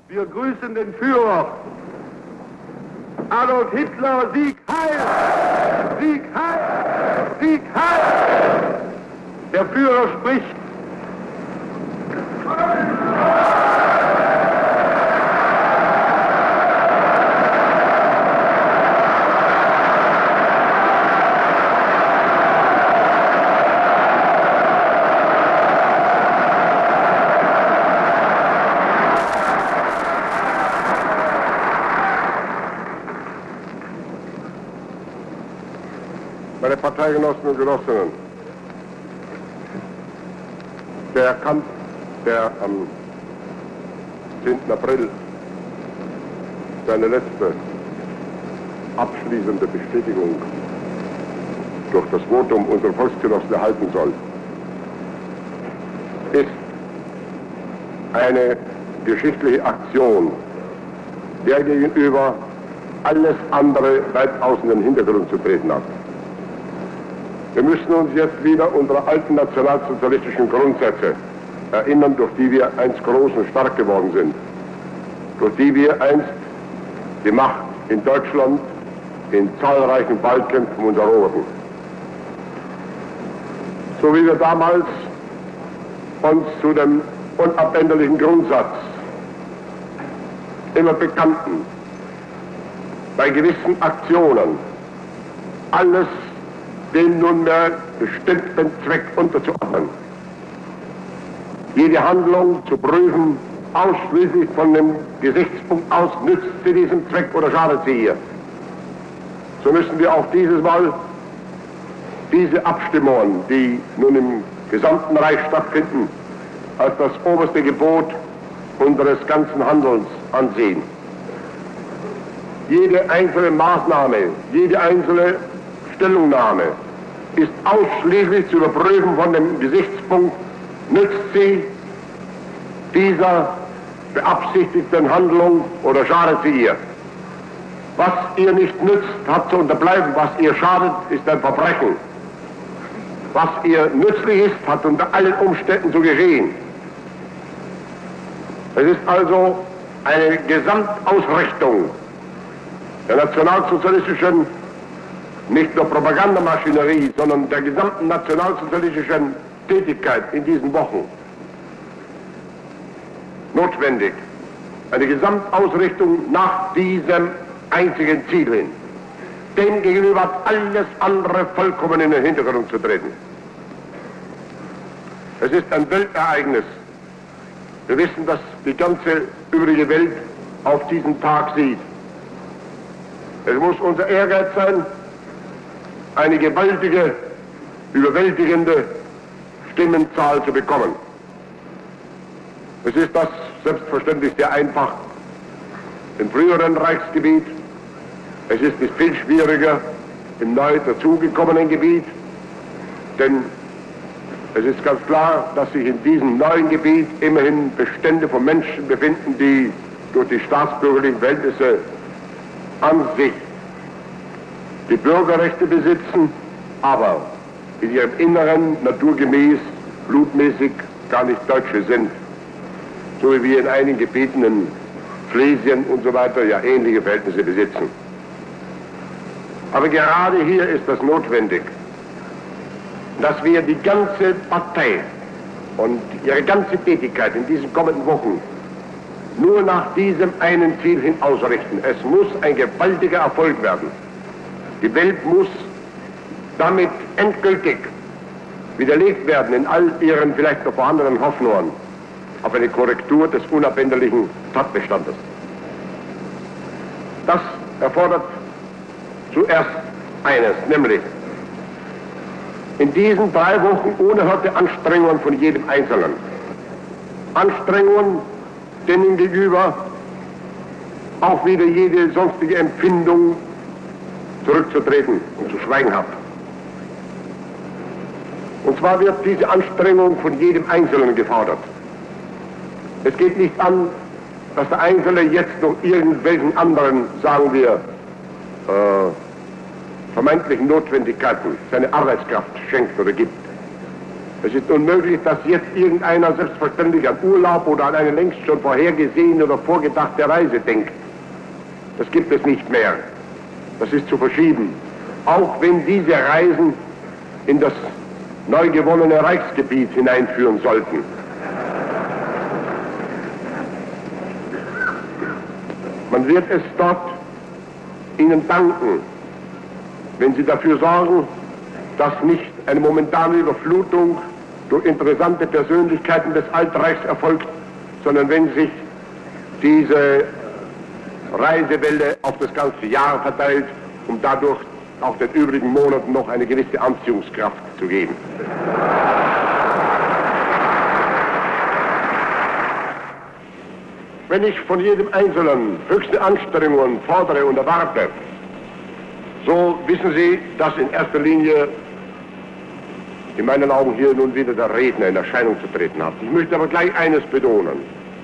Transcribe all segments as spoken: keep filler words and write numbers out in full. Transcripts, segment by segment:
Wir grüßen den Führer. Adolf Hitler, Sieg heil! Sieg heil! Sieg heil! Der Führer spricht. Meine Parteigenossen und Genossinnen, der Kampf, der am zehnten April seine letzte abschließende Bestätigung durch das Votum unserer Volksgenossen erhalten soll, ist eine geschichtliche Aktion, der gegenüber alles andere weit außen in den Hintergrund zu treten hat. Wir müssen uns jetzt wieder unserer alten nationalsozialistischen Grundsätze erinnern, durch die wir einst groß und stark geworden sind, durch die wir einst die Macht in Deutschland in zahlreichen Wahlkämpfen uns eroberten. So wie wir damals uns zu dem unabänderlichen Grundsatz immer bekannten, bei gewissen Aktionen alles den nunmehr bestimmten Zweck unterzuordnen. Jede Handlung zu prüfen, ausschließlich von dem Gesichtspunkt aus, nützt sie diesem Zweck oder schadet sie ihr. So müssen wir auch dieses Mal diese Abstimmungen, die nun im gesamten Reich stattfinden, als das oberste Gebot unseres ganzen Handelns ansehen. Jede einzelne Maßnahme, jede einzelne Stellungnahme ist ausschließlich zu überprüfen von dem Gesichtspunkt, nützt sie dieser beabsichtigten Handlung oder schadet sie ihr. Was ihr nicht nützt, hat zu unterbleiben. Was ihr schadet, ist ein Verbrechen. Was ihr nützlich ist, hat unter allen Umständen zu geschehen. Es ist also eine Gesamtausrichtung der nationalsozialistischen, nicht nur Propagandamaschinerie, sondern der gesamten nationalsozialistischen Tätigkeit in diesen Wochen notwendig. Eine Gesamtausrichtung nach diesem einzigen Ziel hin. Dem gegenüber hat alles andere vollkommen in den Hintergrund zu treten. Es ist ein Weltereignis. Wir wissen, dass die ganze übrige Welt auf diesen Tag sieht. Es muss unser Ehrgeiz sein, eine gewaltige, überwältigende Stimmenzahl zu bekommen. Es ist das selbstverständlich sehr einfach im früheren Reichsgebiet. Es ist es viel schwieriger im neu dazugekommenen Gebiet, denn es ist ganz klar, dass sich in diesem neuen Gebiet immerhin Bestände von Menschen befinden, die durch die staatsbürgerlichen Verhältnisse an sich die Bürgerrechte besitzen, aber in ihrem Inneren naturgemäß, blutmäßig gar nicht Deutsche sind. So wie wir in einigen Gebieten in Schlesien und so weiter ja ähnliche Verhältnisse besitzen. Aber gerade hier ist das notwendig, dass wir die ganze Partei und ihre ganze Tätigkeit in diesen kommenden Wochen nur nach diesem einen Ziel hin ausrichten. Es muss ein gewaltiger Erfolg werden. Die Welt muss damit endgültig widerlegt werden in all ihren vielleicht noch vorhandenen Hoffnungen auf eine Korrektur des unabänderlichen Tatbestandes. Das erfordert zuerst eines, nämlich in diesen drei Wochen unerhörte Anstrengungen von jedem Einzelnen. Anstrengungen, denen gegenüber auch wieder jede sonstige Empfindung zurückzutreten und zu schweigen hat. Und zwar wird diese Anstrengung von jedem Einzelnen gefordert. Es geht nicht an, dass der Einzelne jetzt noch irgendwelchen anderen, sagen wir, äh, vermeintlichen Notwendigkeiten seine Arbeitskraft schenkt oder gibt. Es ist unmöglich, dass jetzt irgendeiner selbstverständlich an Urlaub oder an eine längst schon vorhergesehene oder vorgedachte Reise denkt. Das gibt es nicht mehr. Das ist zu verschieben. Auch wenn diese Reisen in das neu gewonnene Reichsgebiet hineinführen sollten. Man wird es dort Ihnen danken, wenn Sie dafür sorgen, dass nicht eine momentane Überflutung durch interessante Persönlichkeiten des Altreichs erfolgt, sondern wenn sich diese Reisewelle auf das ganze Jahr verteilt, um dadurch auch den übrigen Monaten noch eine gewisse Anziehungskraft zu geben. Wenn ich von jedem Einzelnen höchste Anstrengungen fordere und erwarte, so wissen Sie, dass in erster Linie in meinen Augen hier nun wieder der Redner in Erscheinung zu treten hat. Ich möchte aber gleich eines betonen.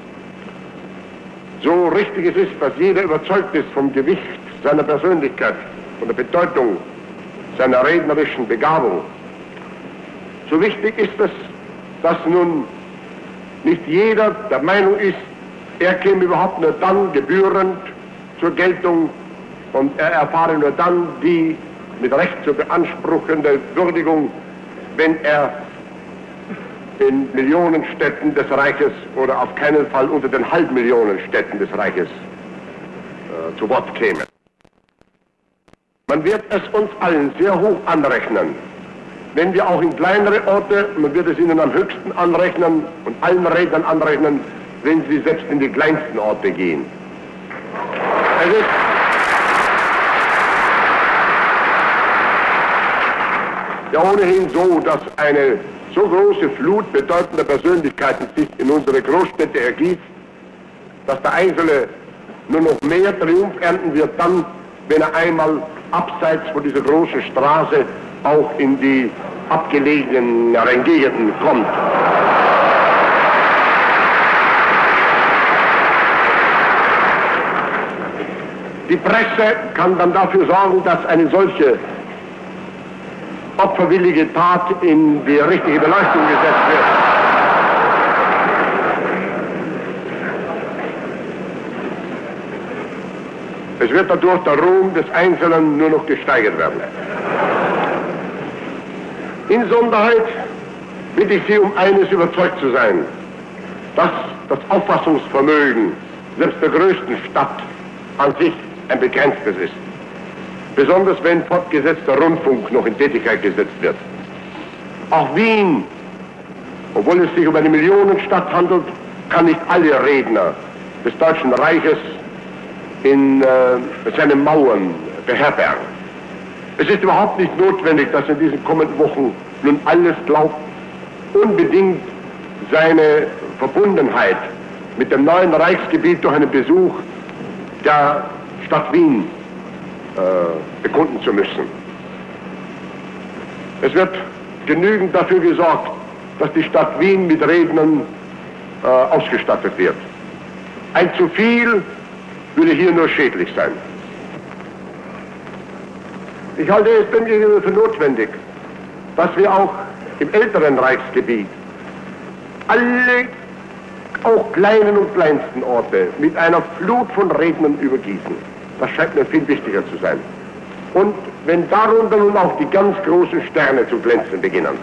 So richtig es ist, dass jeder überzeugt ist vom Gewicht seiner Persönlichkeit, von der Bedeutung seiner rednerischen Begabung, so wichtig ist es, dass nun nicht jeder der Meinung ist, er käme überhaupt nur dann gebührend zur Geltung und er erfahre nur dann die mit Recht zu beanspruchende Würdigung, wenn er in Millionenstädten des Reiches oder auf keinen Fall unter den Halbmillionenstädten des Reiches äh, zu Wort käme. Man wird es uns allen sehr hoch anrechnen, wenn wir auch in kleinere Orte, man wird es ihnen am höchsten anrechnen und allen Rednern anrechnen, wenn sie selbst in die kleinsten Orte gehen. Es ist ja ohnehin so, dass eine so große Flut bedeutender Persönlichkeiten sich in unsere Großstädte ergießt, dass der Einzelne nur noch mehr Triumph ernten wird dann, wenn er einmal abseits von dieser großen Straße auch in die abgelegeneren Gegenden kommt. Die Presse kann dann dafür sorgen, dass eine solche opferwillige Tat in die richtige Beleuchtung gesetzt wird. Es wird dadurch der Ruhm des Einzelnen nur noch gesteigert werden. Insonderheit bitte ich Sie, um eines überzeugt zu sein, dass das Auffassungsvermögen selbst der größten Stadt an sich ein begrenztes ist. Besonders wenn fortgesetzter Rundfunk noch in Tätigkeit gesetzt wird. Auch Wien, obwohl es sich um eine Millionenstadt handelt, kann nicht alle Redner des Deutschen Reiches in äh, seinen Mauern beherbergen. Es ist überhaupt nicht notwendig, dass in diesen kommenden Wochen nun alles glaubt, unbedingt seine Verbundenheit mit dem neuen Reichsgebiet durch einen Besuch der Stadt Wien äh, bekunden zu müssen. Es wird genügend dafür gesorgt, dass die Stadt Wien mit Rednern äh, ausgestattet wird. Ein zu viel würde hier nur schädlich sein. Ich halte es demgegenüber für notwendig, dass wir auch im älteren Reichsgebiet alle, auch kleinen und kleinsten Orte mit einer Flut von Rednern übergießen. Das scheint mir viel wichtiger zu sein. Und wenn darunter nun auch die ganz großen Sterne zu glänzen beginnen.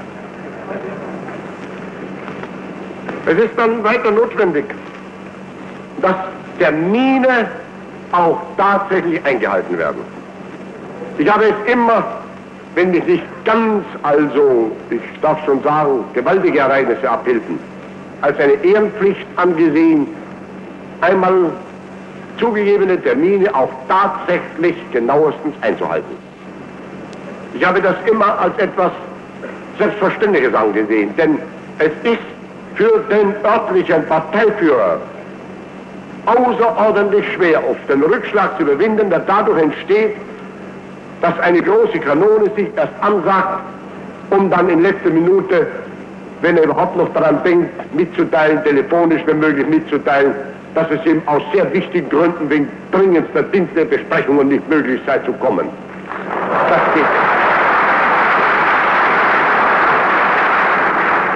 Es ist dann weiter notwendig, dass Termine auch tatsächlich eingehalten werden. Ich habe es immer, wenn mich nicht ganz, also, ich darf schon sagen, gewaltige Ereignisse abhielten, als eine Ehrenpflicht angesehen, einmal zugegebene Termine auch tatsächlich genauestens einzuhalten. Ich habe das immer als etwas Selbstverständliches angesehen, denn es ist für den örtlichen Parteiführer außerordentlich schwer, oft den Rückschlag zu überwinden, der dadurch entsteht, dass eine große Kanone sich erst ansagt, um dann in letzter Minute, wenn er überhaupt noch daran denkt, mitzuteilen, telefonisch wenn möglich mitzuteilen, dass es ihm aus sehr wichtigen Gründen wegen dringendster Dienstbesprechungen nicht möglich sei zu kommen. Das geht.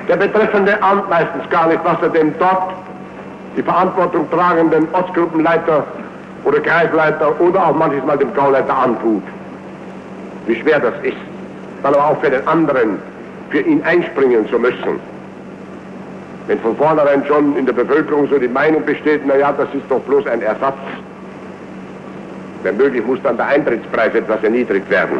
Der Betreffende ahnt meistens gar nicht, was er dem dort die Verantwortung tragenden Ortsgruppenleiter oder Kreisleiter oder auch manchmal dem Gauleiter antut. Wie schwer das ist, dann aber auch für den anderen, für ihn einspringen zu müssen. Wenn von vornherein schon in der Bevölkerung so die Meinung besteht, naja, das ist doch bloß ein Ersatz. Wenn möglich muss dann der Eintrittspreis etwas erniedrigt werden.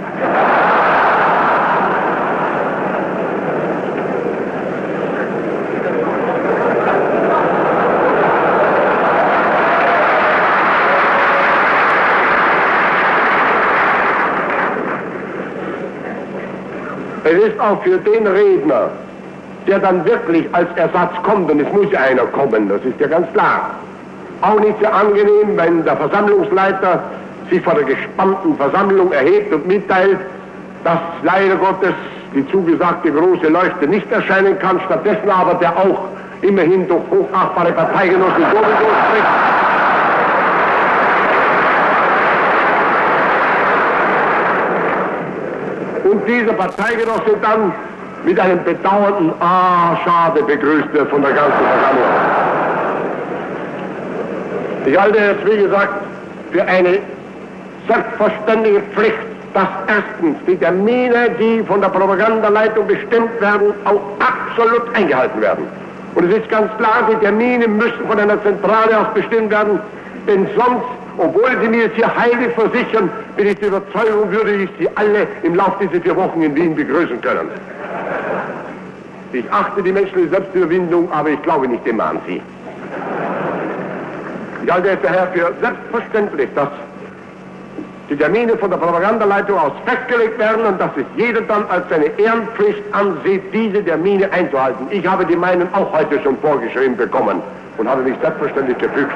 Es ist auch für den Redner, der dann wirklich als Ersatz kommt, und es muss ja einer kommen, das ist ja ganz klar, auch nicht sehr angenehm, wenn der Versammlungsleiter sich vor der gespannten Versammlung erhebt und mitteilt, dass leider Gottes die zugesagte große Leuchte nicht erscheinen kann, stattdessen aber der auch immerhin durch hochachtbare Parteigenossen sowieso spricht. Und dieser Parteigenosse dann mit einem bedauernden Ah, schade begrüßt wird von der ganzen Versammlung. Ich halte es, wie gesagt, für eine selbstverständliche Pflicht, dass erstens die Termine, die von der Propagandaleitung bestimmt werden, auch absolut eingehalten werden. Und es ist ganz klar, die Termine müssen von einer Zentrale aus bestimmt werden, denn sonst, obwohl Sie mir jetzt hier heilig versichern, bin ich der Überzeugung, würde ich Sie alle im Laufe dieser vier Wochen in Wien begrüßen können. Ich achte die menschliche Selbstüberwindung, aber ich glaube nicht immer an sie. Ich halte es daher für selbstverständlich, dass die Termine von der Propagandaleitung aus festgelegt werden und dass es jeder dann als seine Ehrenpflicht ansieht, diese Termine einzuhalten. Ich habe die meinen auch heute schon vorgeschrieben bekommen und habe mich selbstverständlich gefügt.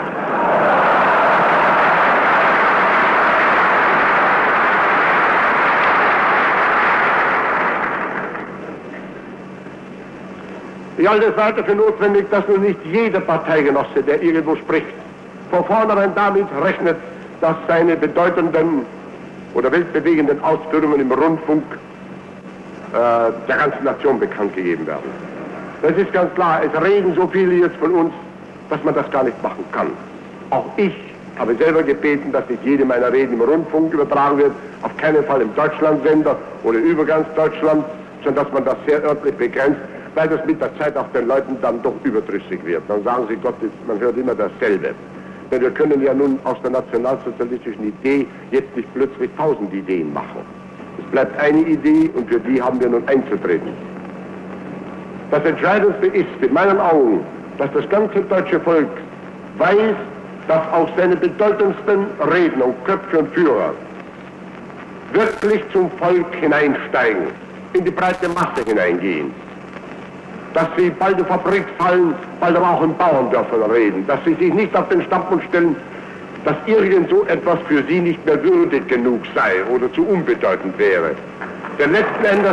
Ich halte es weiter für notwendig, dass nun nicht jeder Parteigenosse, der irgendwo spricht, von vornherein damit rechnet, dass seine bedeutenden oder weltbewegenden Ausführungen im Rundfunk äh, der ganzen Nation bekannt gegeben werden. Das ist ganz klar, es reden so viele jetzt von uns, dass man das gar nicht machen kann. Auch ich habe selber gebeten, dass nicht jede meiner Reden im Rundfunk übertragen wird, auf keinen Fall im Deutschlandsender oder über ganz Deutschland, sondern dass man das sehr örtlich begrenzt, weil das mit der Zeit auch den Leuten dann doch überdrüssig wird. Dann sagen sie, Gott, man hört immer dasselbe. Denn wir können ja nun aus der nationalsozialistischen Idee jetzt nicht plötzlich tausend Ideen machen. Es bleibt eine Idee und für die haben wir nun einzutreten. Das Entscheidendste ist in meinen Augen, dass das ganze deutsche Volk weiß, dass auch seine bedeutendsten Redner und Köpfe und Führer wirklich zum Volk hineinsteigen, in die breite Masse hineingehen. Dass sie bald in Fabrikshallen, bald aber auch in Bauerndörfern reden, dass sie sich nicht auf den Standpunkt stellen, dass irgend so etwas für sie nicht mehr würdig genug sei oder zu unbedeutend wäre. Denn letzten Endes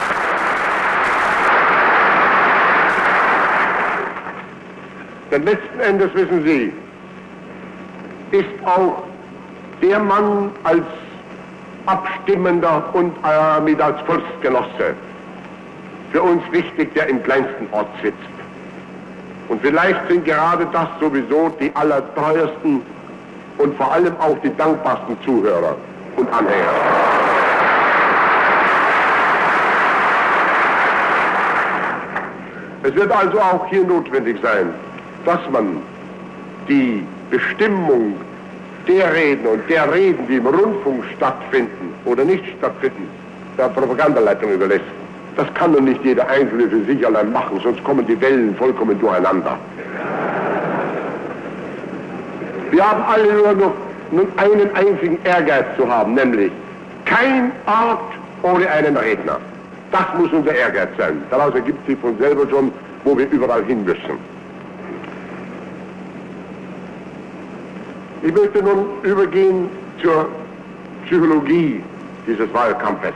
denn letzten Endes, wissen Sie, ist auch der Mann als Abstimmender und äh, mit als Volksgenosse für uns wichtig, der im kleinsten Ort sitzt. Und vielleicht sind gerade das sowieso die allertreuesten und vor allem auch die dankbarsten Zuhörer und Anhänger. Es wird also auch hier notwendig sein, dass man die Bestimmung der Reden und der Reden, die im Rundfunk stattfinden oder nicht stattfinden, der Propagandaleitung überlässt. Das kann nun nicht jeder Einzelne für sich allein machen, sonst kommen die Wellen vollkommen durcheinander. Wir haben alle nur noch nun einen einzigen Ehrgeiz zu haben, nämlich kein Ort ohne einen Redner. Das muss unser Ehrgeiz sein. Daraus ergibt sich von selber schon, wo wir überall hin müssen. Ich möchte nun übergehen zur Psychologie dieses Wahlkampfes.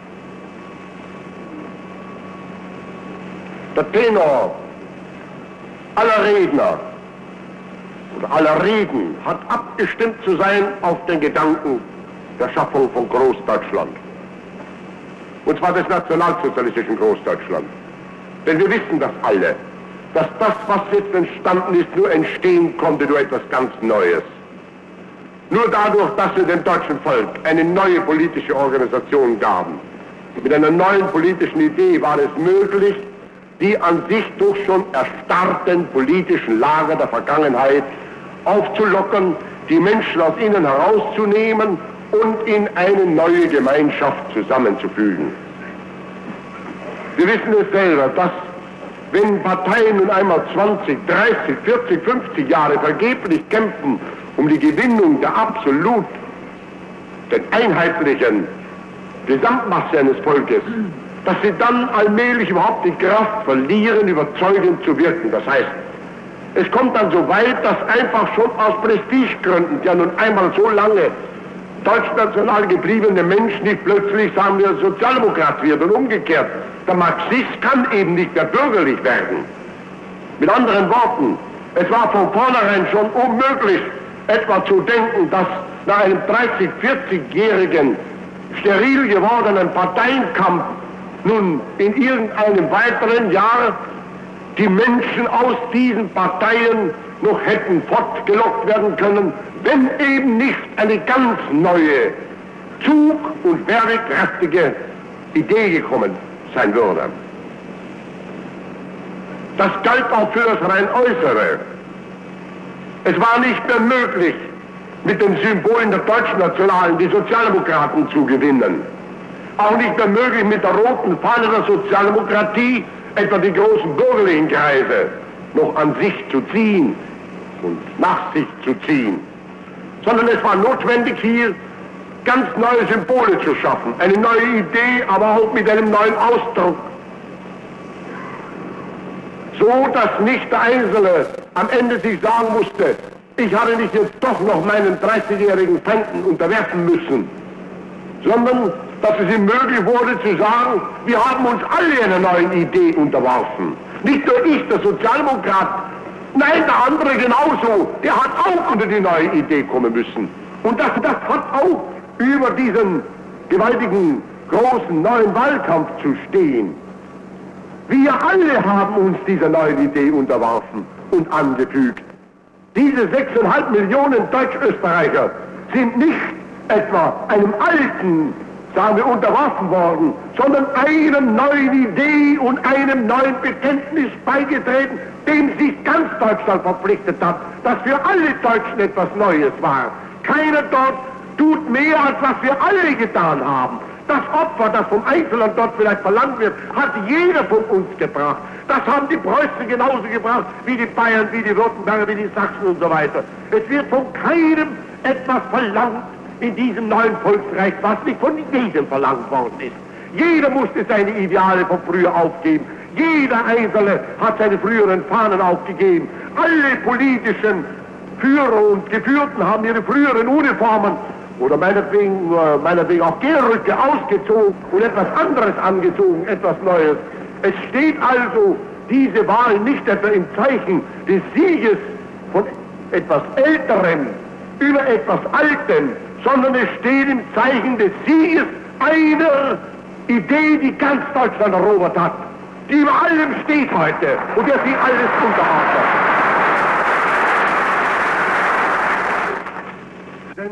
Der Tenor aller Redner oder aller Reden hat abgestimmt zu sein auf den Gedanken der Schaffung von Großdeutschland. Und zwar des nationalsozialistischen Großdeutschland. Denn wir wissen das alle, dass das, was jetzt entstanden ist, nur entstehen konnte durch etwas ganz Neues. Nur dadurch, dass wir dem deutschen Volk eine neue politische Organisation gaben. Mit einer neuen politischen Idee war es möglich, die an sich durch schon erstarrten politischen Lager der Vergangenheit aufzulockern, die Menschen aus ihnen herauszunehmen und in eine neue Gemeinschaft zusammenzufügen. Wir wissen es selber, dass wenn Parteien nun einmal zwanzig, dreißig, vierzig, fünfzig Jahre vergeblich kämpfen um die Gewinnung der absolut, den einheitlichen Gesamtmasse eines Volkes, dass sie dann allmählich überhaupt die Kraft verlieren, überzeugend zu wirken. Das heißt, es kommt dann so weit, dass einfach schon aus Prestigegründen, der nun einmal so lange deutschnational gebliebene Mensch nicht plötzlich, sagen wir, Sozialdemokrat wird und umgekehrt. Der Marxist kann eben nicht mehr bürgerlich werden. Mit anderen Worten, es war von vornherein schon unmöglich, etwa zu denken, dass nach einem dreißig-, vierzigjährigen steril gewordenen Parteienkampf nun in irgendeinem weiteren Jahr die Menschen aus diesen Parteien noch hätten fortgelockt werden können, wenn eben nicht eine ganz neue, zug- und wehrkräftige Idee gekommen sein würde. Das galt auch für das rein Äußere. Es war nicht mehr möglich, mit den Symbolen der deutschen Nationalen die Sozialdemokraten zu gewinnen. Auch nicht mehr möglich, mit der roten Fahne der Sozialdemokratie etwa die großen bürgerlichen Kreise noch an sich zu ziehen und nach sich zu ziehen. Sondern es war notwendig, hier ganz neue Symbole zu schaffen, eine neue Idee, aber auch mit einem neuen Ausdruck. So, dass nicht der Einzelne am Ende sich sagen musste, ich habe mich jetzt doch noch meinen dreißigjährigen Feinden unterwerfen müssen, sondern dass es ihm möglich wurde zu sagen, wir haben uns alle einer neuen Idee unterworfen. Nicht nur ich, der Sozialdemokrat, nein, der andere genauso, der hat auch unter die neue Idee kommen müssen. Und das, das hat auch über diesen gewaltigen, großen, neuen Wahlkampf zu stehen. Wir alle haben uns dieser neuen Idee unterworfen und angefügt. Diese sechseinhalb Millionen Deutsch-Österreicher sind nicht etwa einem alten, sagen wir, unterworfen worden, sondern einer neuen Idee und einem neuen Bekenntnis beigetreten, dem sich ganz Deutschland verpflichtet hat, dass für alle Deutschen etwas Neues war. Keiner dort tut mehr, als was wir alle getan haben. Das Opfer, das vom Einzelnen dort vielleicht verlangt wird, hat jeder von uns gebracht. Das haben die Preußen genauso gebracht, wie die Bayern, wie die Württemberger, wie die Sachsen und so weiter. Es wird von keinem etwas verlangt in diesem neuen Volksreich, was nicht von jedem verlangt worden ist. Jeder musste seine Ideale von früher aufgeben. Jeder Einzelne hat seine früheren Fahnen aufgegeben. Alle politischen Führer und Geführten haben ihre früheren Uniformen oder meinetwegen, äh, meinetwegen auch Gehröcke ausgezogen und etwas anderes angezogen, etwas Neues. Es steht also diese Wahl nicht etwa im Zeichen des Sieges von etwas Älterem über etwas Altem, sondern es steht im Zeichen des Sieges einer Idee, die ganz Deutschland erobert hat, die über allem steht heute und der sich alles unterordnet. Denn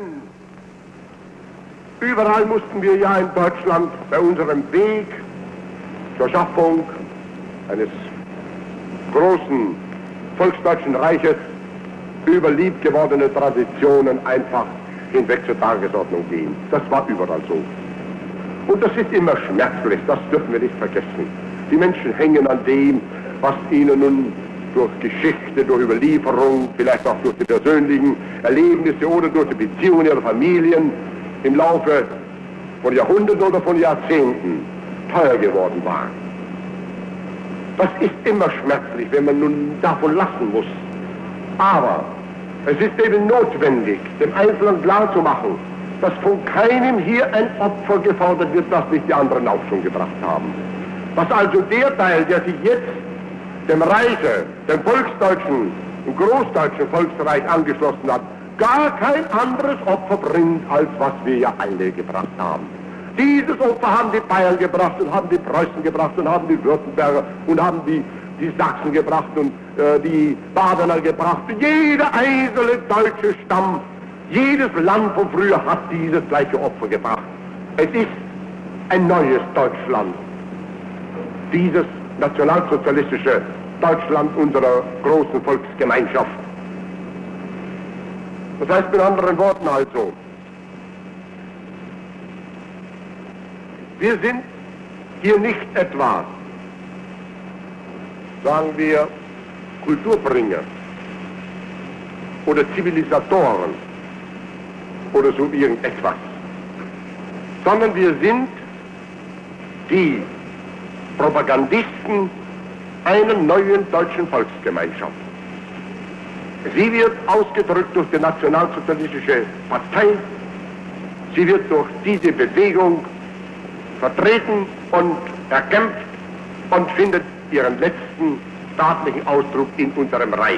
überall mussten wir ja in Deutschland bei unserem Weg zur Schaffung eines großen volksdeutschen Reiches über liebgewordene Traditionen einfach hinweg zur Tagesordnung gehen. Das war überall so. Und das ist immer schmerzlich, das dürfen wir nicht vergessen. Die Menschen hängen an dem, was ihnen nun durch Geschichte, durch Überlieferung, vielleicht auch durch die persönlichen Erlebnisse oder durch die Beziehungen ihrer Familien im Laufe von Jahrhunderten oder von Jahrzehnten teuer geworden war. Das ist immer schmerzlich, wenn man nun davon lassen muss. Aber es ist eben notwendig, dem Einzelnen klarzumachen, dass von keinem hier ein Opfer gefordert wird, das nicht die anderen auch schon gebracht haben. Dass also der Teil, der sich jetzt dem Reiche, dem volksdeutschen und großdeutschen Volksreich angeschlossen hat, gar kein anderes Opfer bringt, als was wir ja alle gebracht haben. Dieses Opfer haben die Bayern gebracht und haben die Preußen gebracht und haben die Württemberger und haben die, die Sachsen gebracht und äh, die Badener gebracht. Jeder einzelne deutsche Stamm, jedes Land von früher hat dieses gleiche Opfer gebracht. Es ist ein neues Deutschland. Dieses nationalsozialistische Deutschland unserer großen Volksgemeinschaft. Das heißt mit anderen Worten also, wir sind hier nicht etwa, sagen wir, Kulturbringer oder Zivilisatoren oder so irgendetwas, sondern wir sind die Propagandisten einer neuen deutschen Volksgemeinschaft. Sie wird ausgedrückt durch die Nationalsozialistische Partei, sie wird durch diese Bewegung vertreten und erkämpft und findet ihren letzten staatlichen Ausdruck in unserem Reich.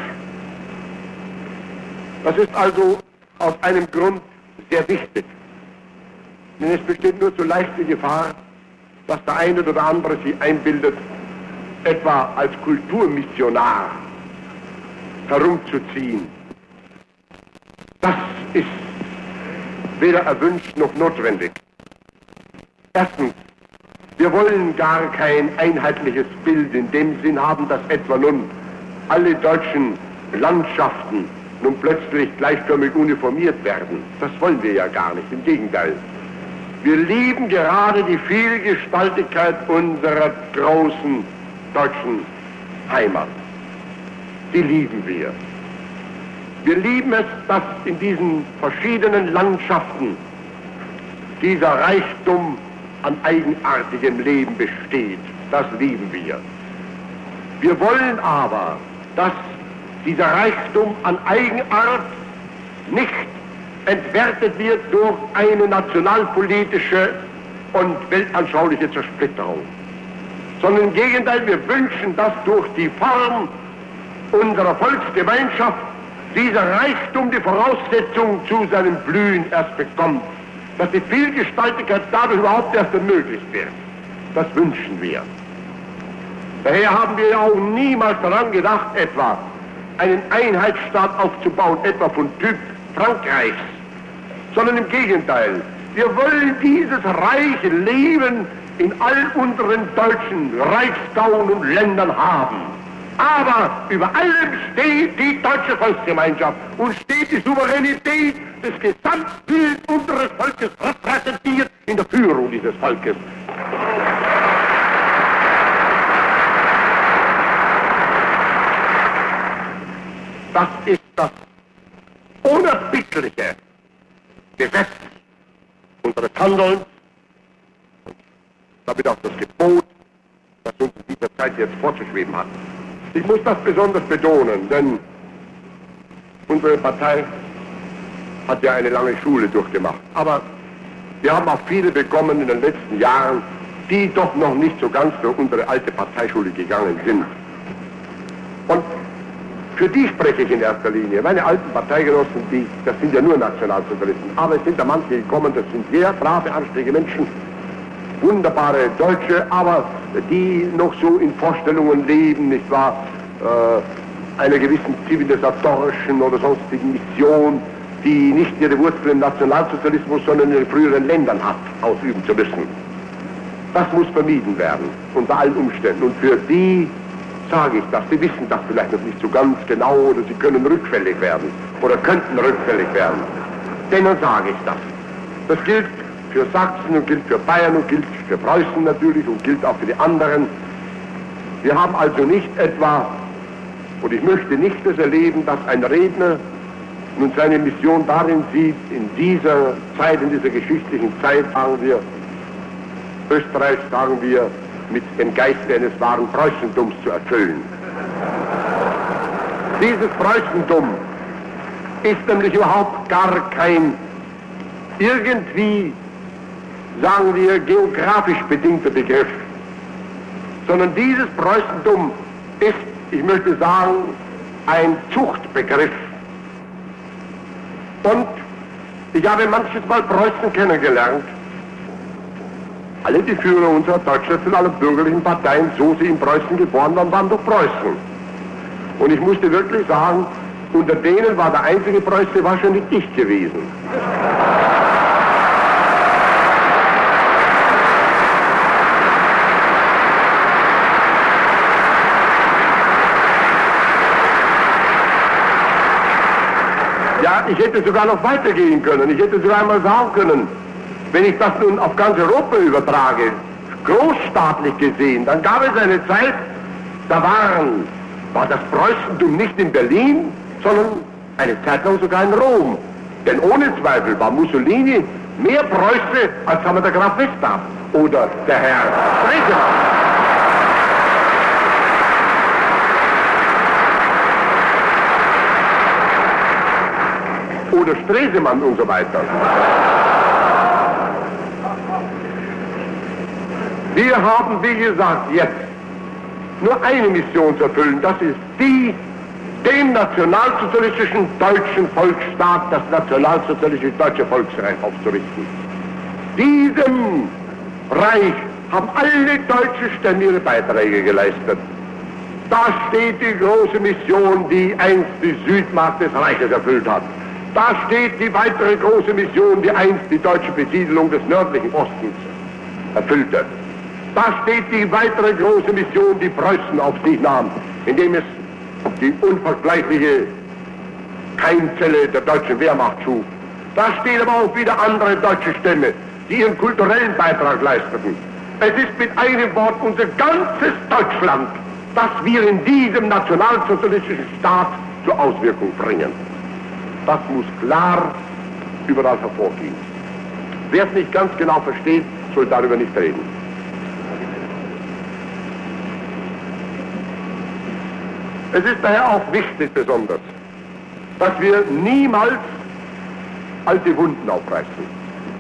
Das ist also aus einem Grund sehr wichtig, denn es besteht nur so leicht die Gefahr, dass der eine oder andere sich einbildet, etwa als Kulturmissionar herumzuziehen. Das ist weder erwünscht noch notwendig. Erstens, wir wollen gar kein einheitliches Bild in dem Sinn haben, dass etwa nun alle deutschen Landschaften nun plötzlich gleichförmig uniformiert werden. Das wollen wir ja gar nicht, im Gegenteil. Wir lieben gerade die Vielgestaltigkeit unserer großen deutschen Heimat. Die lieben wir. Wir lieben es, dass in diesen verschiedenen Landschaften dieser Reichtum an eigenartigem Leben besteht. Das lieben wir. Wir wollen aber, dass dieser Reichtum an Eigenart nicht entwertet wird durch eine nationalpolitische und weltanschauliche Zersplitterung, sondern im Gegenteil, wir wünschen, dass durch die Form unserer Volksgemeinschaft dieser Reichtum die Voraussetzung zu seinem Blühen erst bekommt, dass die Vielgestaltigkeit dadurch überhaupt erst ermöglicht wird. Das wünschen wir. Daher haben wir ja auch niemals daran gedacht, etwa einen Einheitsstaat aufzubauen, etwa von Typ Frankreichs, sondern im Gegenteil. Wir wollen dieses reiche Leben in all unseren deutschen Reichsgauen und Ländern haben. Aber über allem steht die deutsche Volksgemeinschaft und steht die Souveränität des Gesamtbildes unseres Volkes repräsentiert in der Führung dieses Volkes. Das ist das unerbittliche Gesetz unseres Handelns und damit auch das Gebot, das uns in dieser Zeit jetzt vorzuschweben hat. Ich muss das besonders betonen, denn unsere Partei hat ja eine lange Schule durchgemacht. Aber wir haben auch viele bekommen in den letzten Jahren, die doch noch nicht so ganz durch unsere alte Parteischule gegangen sind. Und für die spreche ich in erster Linie. Meine alten Parteigenossen, die, das sind ja nur Nationalsozialisten, aber es sind da manche gekommen, das sind sehr brave, anständige Menschen, wunderbare Deutsche, aber die noch so in Vorstellungen leben, nicht wahr, äh, einer gewissen zivilisatorischen oder sonstigen Mission, die nicht ihre Wurzeln im Nationalsozialismus, sondern in den früheren Ländern hat, ausüben zu müssen. Das muss vermieden werden, unter allen Umständen. Und für die sage ich das. Sie wissen das vielleicht noch nicht so ganz genau oder sie können rückfällig werden oder könnten rückfällig werden. Denen sage ich das. Das gilt für Sachsen und gilt für Bayern und gilt für Preußen natürlich und gilt auch für die anderen. Wir haben also nicht etwa, und ich möchte nicht das erleben, dass ein Redner nun seine Mission darin sieht, in dieser Zeit, in dieser geschichtlichen Zeit, sagen wir, Österreich, sagen wir, mit dem Geiste eines wahren Preußentums zu erfüllen. Dieses Preußentum ist nämlich überhaupt gar kein irgendwie, sagen wir, geografisch bedingter Begriff, sondern dieses Preußentum ist, ich möchte sagen, ein Zuchtbegriff. Und ich habe manches Mal Preußen kennengelernt, Alle die Führer unserer deutsch-nationalen bürgerlichen Parteien, so sie in Preußen geboren waren, waren doch Preußen. Und ich musste wirklich sagen, unter denen war der einzige Preuße wahrscheinlich ich gewesen. Ja, ich hätte sogar noch weitergehen können. Ich hätte sogar einmal sagen können, wenn ich das nun auf ganz Europa übertrage, großstaatlich gesehen, dann gab es eine Zeit, da waren, war das Preußentum nicht in Berlin, sondern eine Zeit lang sogar in Rom. Denn ohne Zweifel war Mussolini mehr Preuße als haben wir der Graf Westarp oder der Herr Stresemann. Oder Stresemann und so weiter. Wir haben, wie gesagt, jetzt nur eine Mission zu erfüllen. Das ist die, den nationalsozialistischen deutschen Volksstaat, das nationalsozialistische deutsche Volksreich aufzurichten. Diesem Reich haben alle deutschen Stämme ihre Beiträge geleistet. Da steht die große Mission, die einst die Südmacht des Reiches erfüllt hat. Da steht die weitere große Mission, die einst die deutsche Besiedelung des nördlichen Ostens erfüllte. Da steht die weitere große Mission, die Preußen auf sich nahm, indem es die unvergleichliche Keimzelle der deutschen Wehrmacht schuf. Da stehen aber auch wieder andere deutsche Stämme, die ihren kulturellen Beitrag leisteten. Es ist mit einem Wort unser ganzes Deutschland, das wir in diesem nationalsozialistischen Staat zur Auswirkung bringen. Das muss klar überall hervorgehen. Wer es nicht ganz genau versteht, soll darüber nicht reden. Es ist daher auch wichtig besonders, dass wir niemals alte Wunden aufreißen.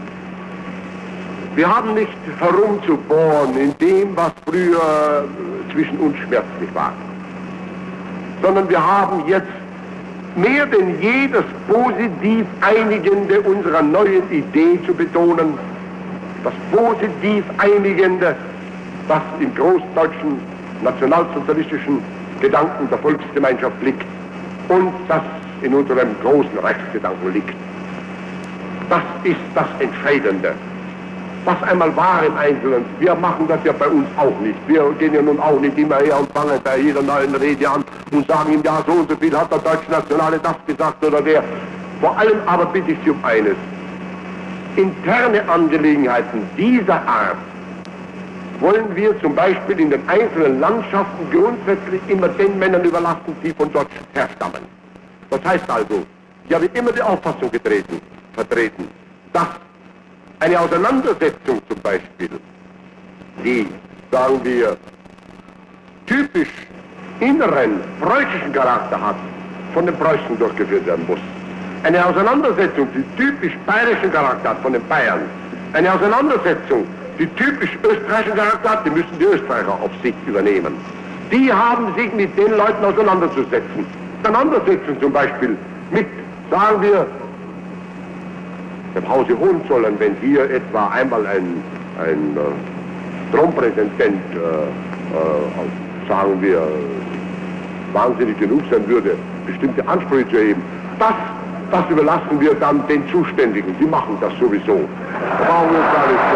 Wir haben nicht herumzubohren in dem, was früher zwischen uns schmerzlich war, sondern wir haben jetzt mehr denn je das positiv Einigende unserer neuen Idee zu betonen, das positiv Einigende, das im großdeutschen nationalsozialistischen Gedanken der Volksgemeinschaft liegt und das in unserem großen Rechtsgedanken liegt. Das ist das Entscheidende. Was einmal war im Einzelnen, wir machen das ja bei uns auch nicht. Wir gehen ja nun auch nicht immer her und fangen bei jeder neuen Rede an und sagen ihm, ja, so und so viel hat der Deutschnationale das gesagt oder der. Vor allem aber bitte ich Sie um eines. Interne Angelegenheiten dieser Art wollen wir zum Beispiel in den einzelnen Landschaften grundsätzlich immer den Männern überlassen, die von dort herstammen. Das heißt also, ich habe immer die Auffassung getreten, vertreten, dass eine Auseinandersetzung zum Beispiel, die, sagen wir, typisch inneren preußischen Charakter hat, von den Preußen durchgeführt werden muss. Eine Auseinandersetzung, die typisch bayerischen Charakter hat, von den Bayern. Eine Auseinandersetzung, die typisch österreichischen Charakter hat, die müssen die Österreicher auf sich übernehmen. Die haben sich mit den Leuten auseinanderzusetzen. Auseinandersetzen zum Beispiel mit, sagen wir, dem Hause Hohenzollern, wenn hier etwa einmal ein, ein äh, Thronpräsident, äh, äh, sagen wir, wahnsinnig genug sein würde, bestimmte Ansprüche zu erheben, das, das überlassen wir dann den Zuständigen. Die machen das sowieso. Da brauchen wir uns gar nicht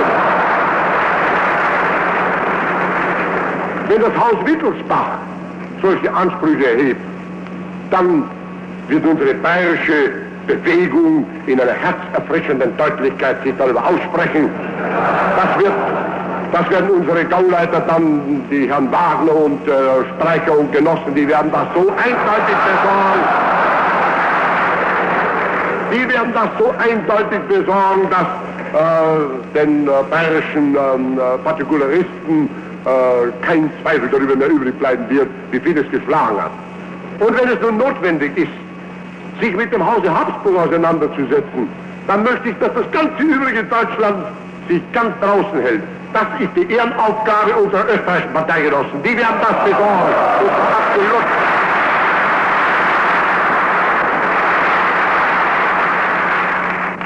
kümmern. Wenn das Haus Wittelsbach solche Ansprüche erhebt, dann wird unsere bayerische Bewegung in einer herzerfrischenden Deutlichkeit sich darüber aussprechen. Das, wird, das werden unsere Gauleiter dann, die Herrn Wagner und äh, Streicher und Genossen, die werden das so eindeutig besorgen. Die werden das so eindeutig besorgen, dass äh, den äh, bayerischen äh, Partikularisten äh, kein Zweifel darüber mehr übrig bleiben wird, wie viel es geschlagen hat. Und wenn es nun notwendig ist, sich mit dem Hause Habsburg auseinanderzusetzen, dann möchte ich, dass das ganze übrige Deutschland sich ganz draußen hält. Das ist die Ehrenaufgabe unserer österreichischen Parteigenossen. Die werden das besorgen. Und absolut.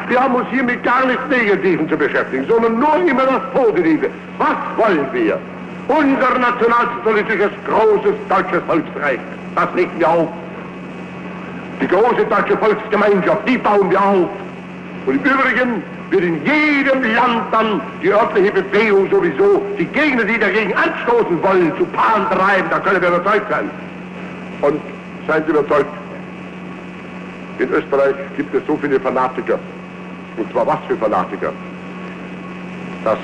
Wir haben uns hier mit gar nichts Negativen zu beschäftigen, sondern nur immer das Positive. Was wollen wir? Unser nationalsozialistisches großes deutsches Volksreich, das legen wir auf. Die große deutsche Volksgemeinschaft, die bauen wir auf. Und im Übrigen wird in jedem Land dann die örtliche Bewegung sowieso die Gegner, die dagegen anstoßen wollen, zu Paaren treiben. Da können wir überzeugt sein. Und seien Sie überzeugt, in Österreich gibt es so viele Fanatiker, und zwar was für Fanatiker, dass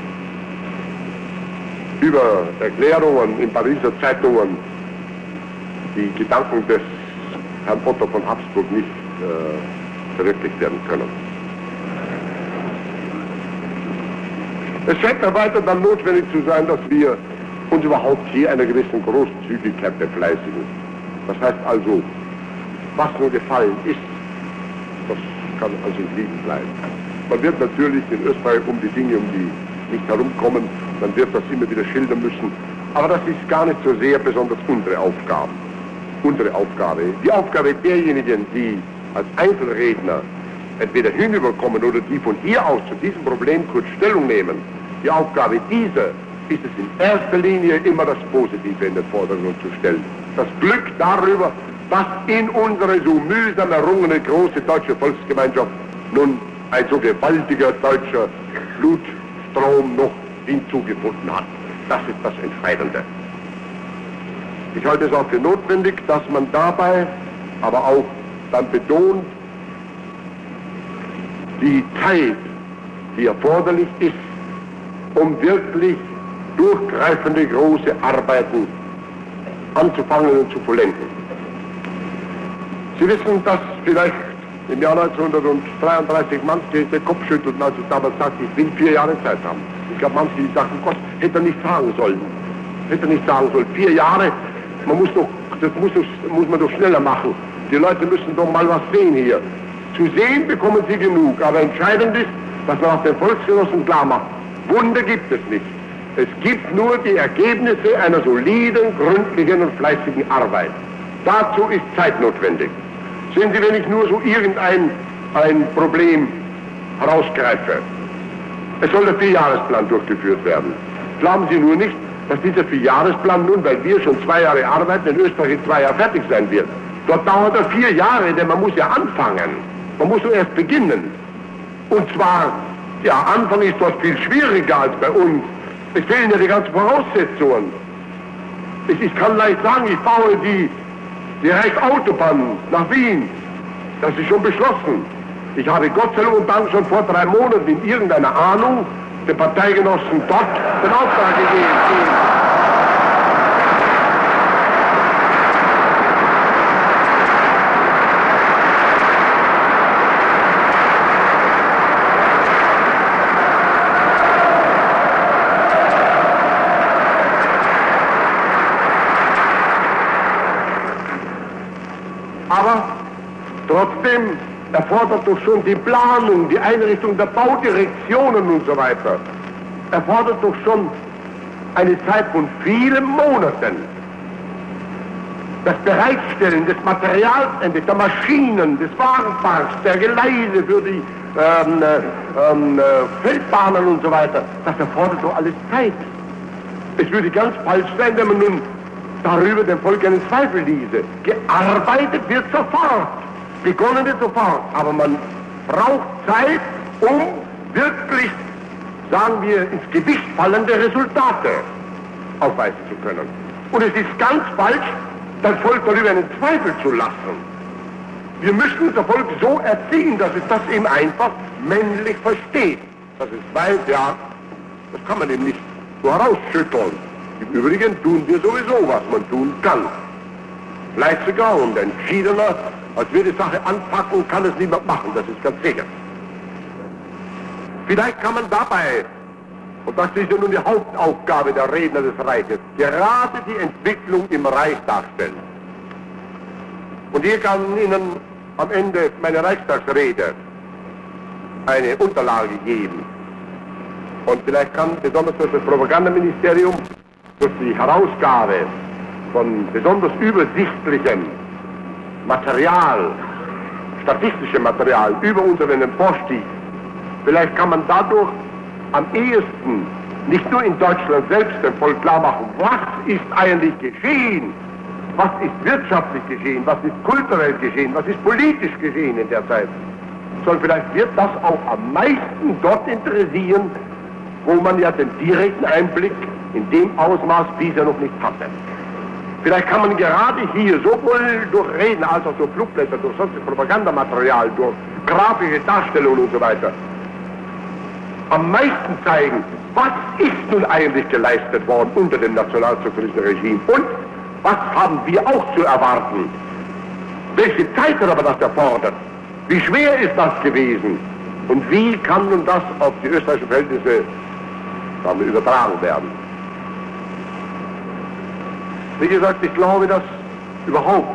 über Erklärungen in Pariser Zeitungen die Gedanken des Herrn Otto von Habsburg nicht äh, verwirklicht werden können. Es scheint mir weiter dann notwendig zu sein, dass wir uns überhaupt hier einer gewissen Großzügigkeit befleißigen. Das heißt also, was nur gefallen ist, das kann also liegen bleiben. Man wird natürlich in Österreich um die Dinge, um die nicht herumkommen, man wird das immer wieder schildern müssen, aber das ist gar nicht so sehr besonders unsere Aufgabe. Unsere Aufgabe, die Aufgabe derjenigen, die als Einzelredner entweder hinüberkommen oder die von hier aus zu diesem Problem kurz Stellung nehmen, die Aufgabe dieser ist es in erster Linie immer das Positive in den Vordergrund zu stellen. Das Glück darüber, dass in unsere so mühsam errungene große deutsche Volksgemeinschaft nun ein so gewaltiger deutscher Blutstrom noch hinzugefunden hat. Das ist das Entscheidende. Ich halte es auch für notwendig, dass man dabei aber auch dann betont, die Zeit, die erforderlich ist, um wirklich durchgreifende große Arbeiten anzufangen und zu vollenden. Sie wissen, dass vielleicht im Jahr neunzehnhundertdreiunddreißig manche den Kopf schüttelten, als ich damals sagte, ich will vier Jahre Zeit haben. Ich glaube, manche die sagten, Gott, hätte er nicht sagen sollen. Hätte er nicht sagen sollen. Vier Jahre, man muss doch, das muss, muss man doch schneller machen. Die Leute müssen doch mal was sehen hier. Zu sehen bekommen sie genug, aber entscheidend ist, dass man auch den Volksgenossen klar macht, Wunder gibt es nicht. Es gibt nur die Ergebnisse einer soliden, gründlichen und fleißigen Arbeit. Dazu ist Zeit notwendig. Sehen Sie, wenn ich nur so irgendein ein Problem herausgreife. Es soll der Vierjahresplan durchgeführt werden. Glauben Sie nur nicht, dass dieser Vierjahresplan nun, weil wir schon zwei Jahre arbeiten, in Österreich in zwei Jahren fertig sein wird. Dort dauert er vier Jahre, denn man muss ja anfangen. Man muss so erst beginnen. Und zwar, ja, Anfang ist dort viel schwieriger als bei uns. Es fehlen ja die ganzen Voraussetzungen. Ich, ich kann leicht sagen, ich baue die, die Reichsautobahn nach Wien. Das ist schon beschlossen. Ich habe Gott sei Dank schon vor drei Monaten in irgendeiner Ahnung den Parteigenossen dort den Auftrag gegeben. Aber trotzdem erfordert doch schon die Planung, die Einrichtung der Baudirektionen und so weiter, erfordert doch schon eine Zeit von vielen Monaten. Das Bereitstellen des Materials, der Maschinen, des Wagenparks, der Geleise für die ähm, ähm, Feldbahnen und so weiter, das erfordert doch alles Zeit. Es würde ganz falsch sein, wenn man nun darüber dem Volk einen Zweifel ließe. Gearbeitet wird sofort, begonnen wird sofort, aber man braucht Zeit, um wirklich, sagen wir, ins Gewicht fallende Resultate aufweisen zu können. Und es ist ganz falsch, das Volk darüber einen Zweifel zu lassen. Wir müssen unser Volk so erziehen, dass es das eben einfach männlich versteht. Dass es weiß, ja, das kann man eben nicht so herausschütteln. Im Übrigen tun wir sowieso, was man tun kann. Fleißiger und entschiedener, als wir die Sache anpacken, kann es niemand machen, das ist ganz sicher. Vielleicht kann man dabei, und das ist ja nun die Hauptaufgabe der Redner des Reiches, gerade die Entwicklung im Reich darstellen. Und hier kann Ihnen am Ende meiner Reichstagsrede eine Unterlage geben. Und vielleicht kann besonders das Propagandaministerium durch die Herausgabe von besonders übersichtlichem Material statistische Material über unseren emporstieg. Vielleicht kann man dadurch am ehesten nicht nur in Deutschland selbst dem Volk klar machen, was ist eigentlich geschehen, was ist wirtschaftlich geschehen, was ist kulturell geschehen, was ist politisch geschehen in der Zeit, sondern vielleicht wird das auch am meisten dort interessieren, wo man ja den direkten Einblick in dem Ausmaß bisher noch nicht hatte. Vielleicht kann man gerade hier sowohl durch Reden als auch durch Flugblätter, durch sonstiges Propagandamaterial, durch grafische Darstellungen und so weiter am meisten zeigen, was ist nun eigentlich geleistet worden unter dem nationalsozialistischen Regime und was haben wir auch zu erwarten. Welche Zeit hat aber das erfordert? Wie schwer ist das gewesen? Und wie kann nun das auf die österreichischen Verhältnisse sagen wir, übertragen werden? Wie gesagt, ich glaube, dass überhaupt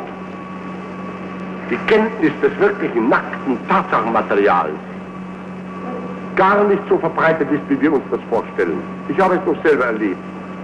die Kenntnis des wirklichen nackten Tatsachenmaterials gar nicht so verbreitet ist, wie wir uns das vorstellen. Ich habe es doch selber erlebt.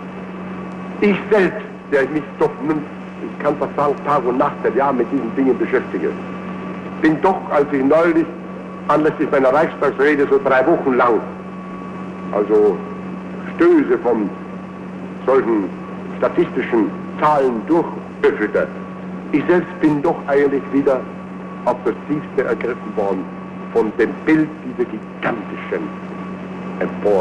Ich selbst, der ich mich doch, ich kann fast sagen, Tag und Nacht seit Jahren mit diesen Dingen beschäftige, bin doch, als ich neulich anlässlich meiner Reichstagsrede so drei Wochen lang, also Stöße von solchen statistischen Zahlen durchbüffelte, ich selbst bin doch eigentlich wieder auf das Tiefste ergriffen worden von dem Bild dieser gigantischen Empor,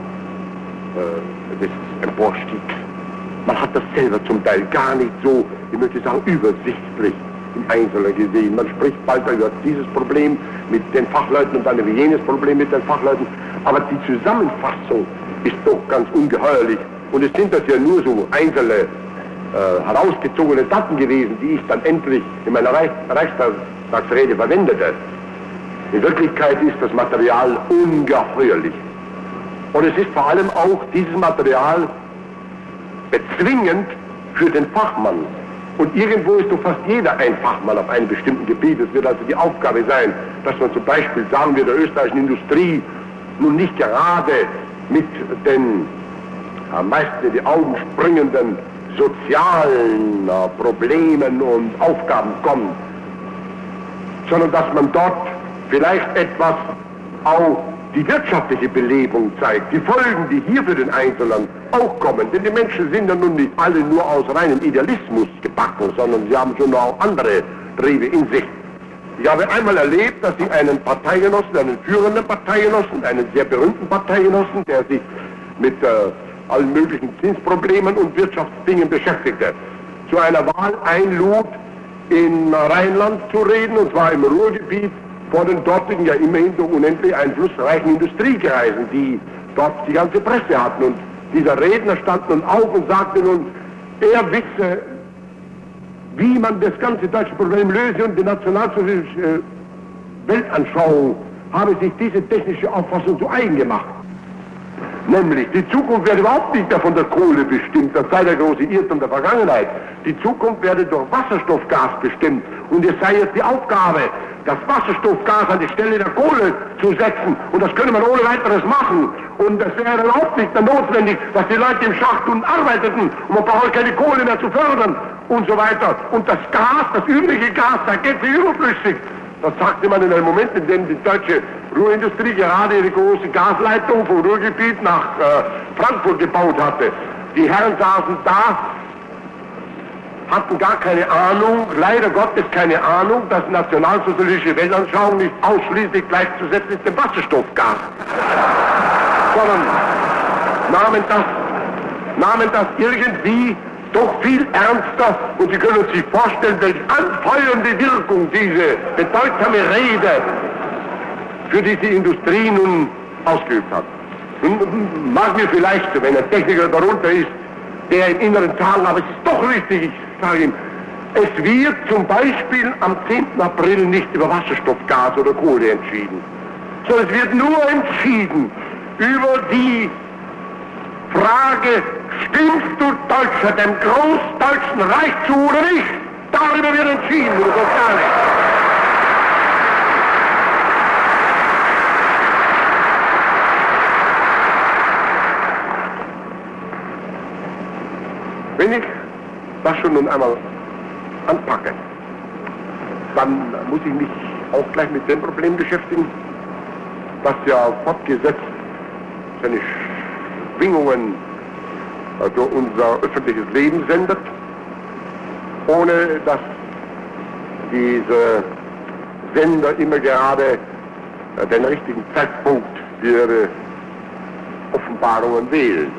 äh, des Emporstiegs. Man hat das selber zum Teil gar nicht so, ich möchte sagen, übersichtlich im Einzelnen gesehen. Man spricht bald über dieses Problem mit den Fachleuten und dann über jenes Problem mit den Fachleuten, aber die Zusammenfassung ist doch ganz ungeheuerlich. Und es sind das ja nur so einzelne äh, herausgezogene Daten gewesen, die ich dann endlich in meiner Reich Reichstagsrede verwendete. In Wirklichkeit ist das Material ungeheuerlich. Und es ist vor allem auch dieses Material bezwingend für den Fachmann. Und irgendwo ist doch fast jeder ein Fachmann auf einem bestimmten Gebiet. Es wird also die Aufgabe sein, dass man zum Beispiel, sagen wir, der österreichischen Industrie nun nicht gerade mit den am meisten in die Augen springenden sozialen äh, Problemen und Aufgaben kommt, sondern dass man dort vielleicht etwas auch die wirtschaftliche Belebung zeigt, die Folgen, die hier für den Einzelnen auch kommen. Denn die Menschen sind ja nun nicht alle nur aus reinem Idealismus gebacken, sondern sie haben schon auch andere Triebe in sich. Ich habe einmal erlebt, dass ich einen Parteigenossen, einen führenden Parteigenossen, einen sehr berühmten Parteigenossen, der sich mit äh, allen möglichen Zinsproblemen und Wirtschaftsdingen beschäftigte, zu einer Wahl einlud, in Rheinland zu reden, und zwar im Ruhrgebiet, vor den dortigen, ja immerhin so unendlich einflussreichen Industriekreisen, die dort die ganze Presse hatten. Und dieser Redner stand nun auf und sagte nun, er wisse, wie man das ganze deutsche Problem löse, und die nationalsozialistische Weltanschauung habe sich diese technische Auffassung zu eigen gemacht. Nämlich, die Zukunft werde überhaupt nicht mehr von der Kohle bestimmt, das sei der große Irrtum der Vergangenheit. Die Zukunft werde durch Wasserstoffgas bestimmt, und es sei jetzt die Aufgabe, das Wasserstoffgas an die Stelle der Kohle zu setzen, und das könne man ohne weiteres machen. Und es wäre überhaupt nicht mehr notwendig, dass die Leute im Schacht unten arbeiteten, und man braucht keine Kohle mehr zu fördern und so weiter. Und das Gas, das übrige Gas, da geht sie überflüssig. Das sagte man in einem Moment, in dem die deutsche Ruhrindustrie gerade ihre große Gasleitung vom Ruhrgebiet nach äh, Frankfurt gebaut hatte. Die Herren saßen da, hatten gar keine Ahnung, leider Gottes keine Ahnung, dass nationalsozialistische Weltanschauung nicht ausschließlich gleichzusetzen ist dem Wasserstoffgas, sondern nahmen das, nahmen das irgendwie doch viel ernster, und Sie können sich vorstellen, welche anfeuernde Wirkung diese bedeutsame Rede für diese Industrie nun ausgeübt hat. Nun mag mir vielleicht, wenn ein Techniker darunter ist, der im Inneren sagen, aber es ist doch richtig, ich sage ihm, es wird zum Beispiel am zehnten April nicht über Wasserstoffgas oder Kohle entschieden, sondern es wird nur entschieden über die Frage, stimmst du Deutscher dem Großdeutschen Reich zu oder nicht? Darüber wird entschieden, oder so gar nicht. Wenn ich das schon nun einmal anpacke, dann muss ich mich auch gleich mit dem Problem beschäftigen, das ja fortgesetzt seine Schwingungen durch unser öffentliches Leben sendet, ohne dass diese Sender immer gerade den richtigen Zeitpunkt für ihre Offenbarungen wählen.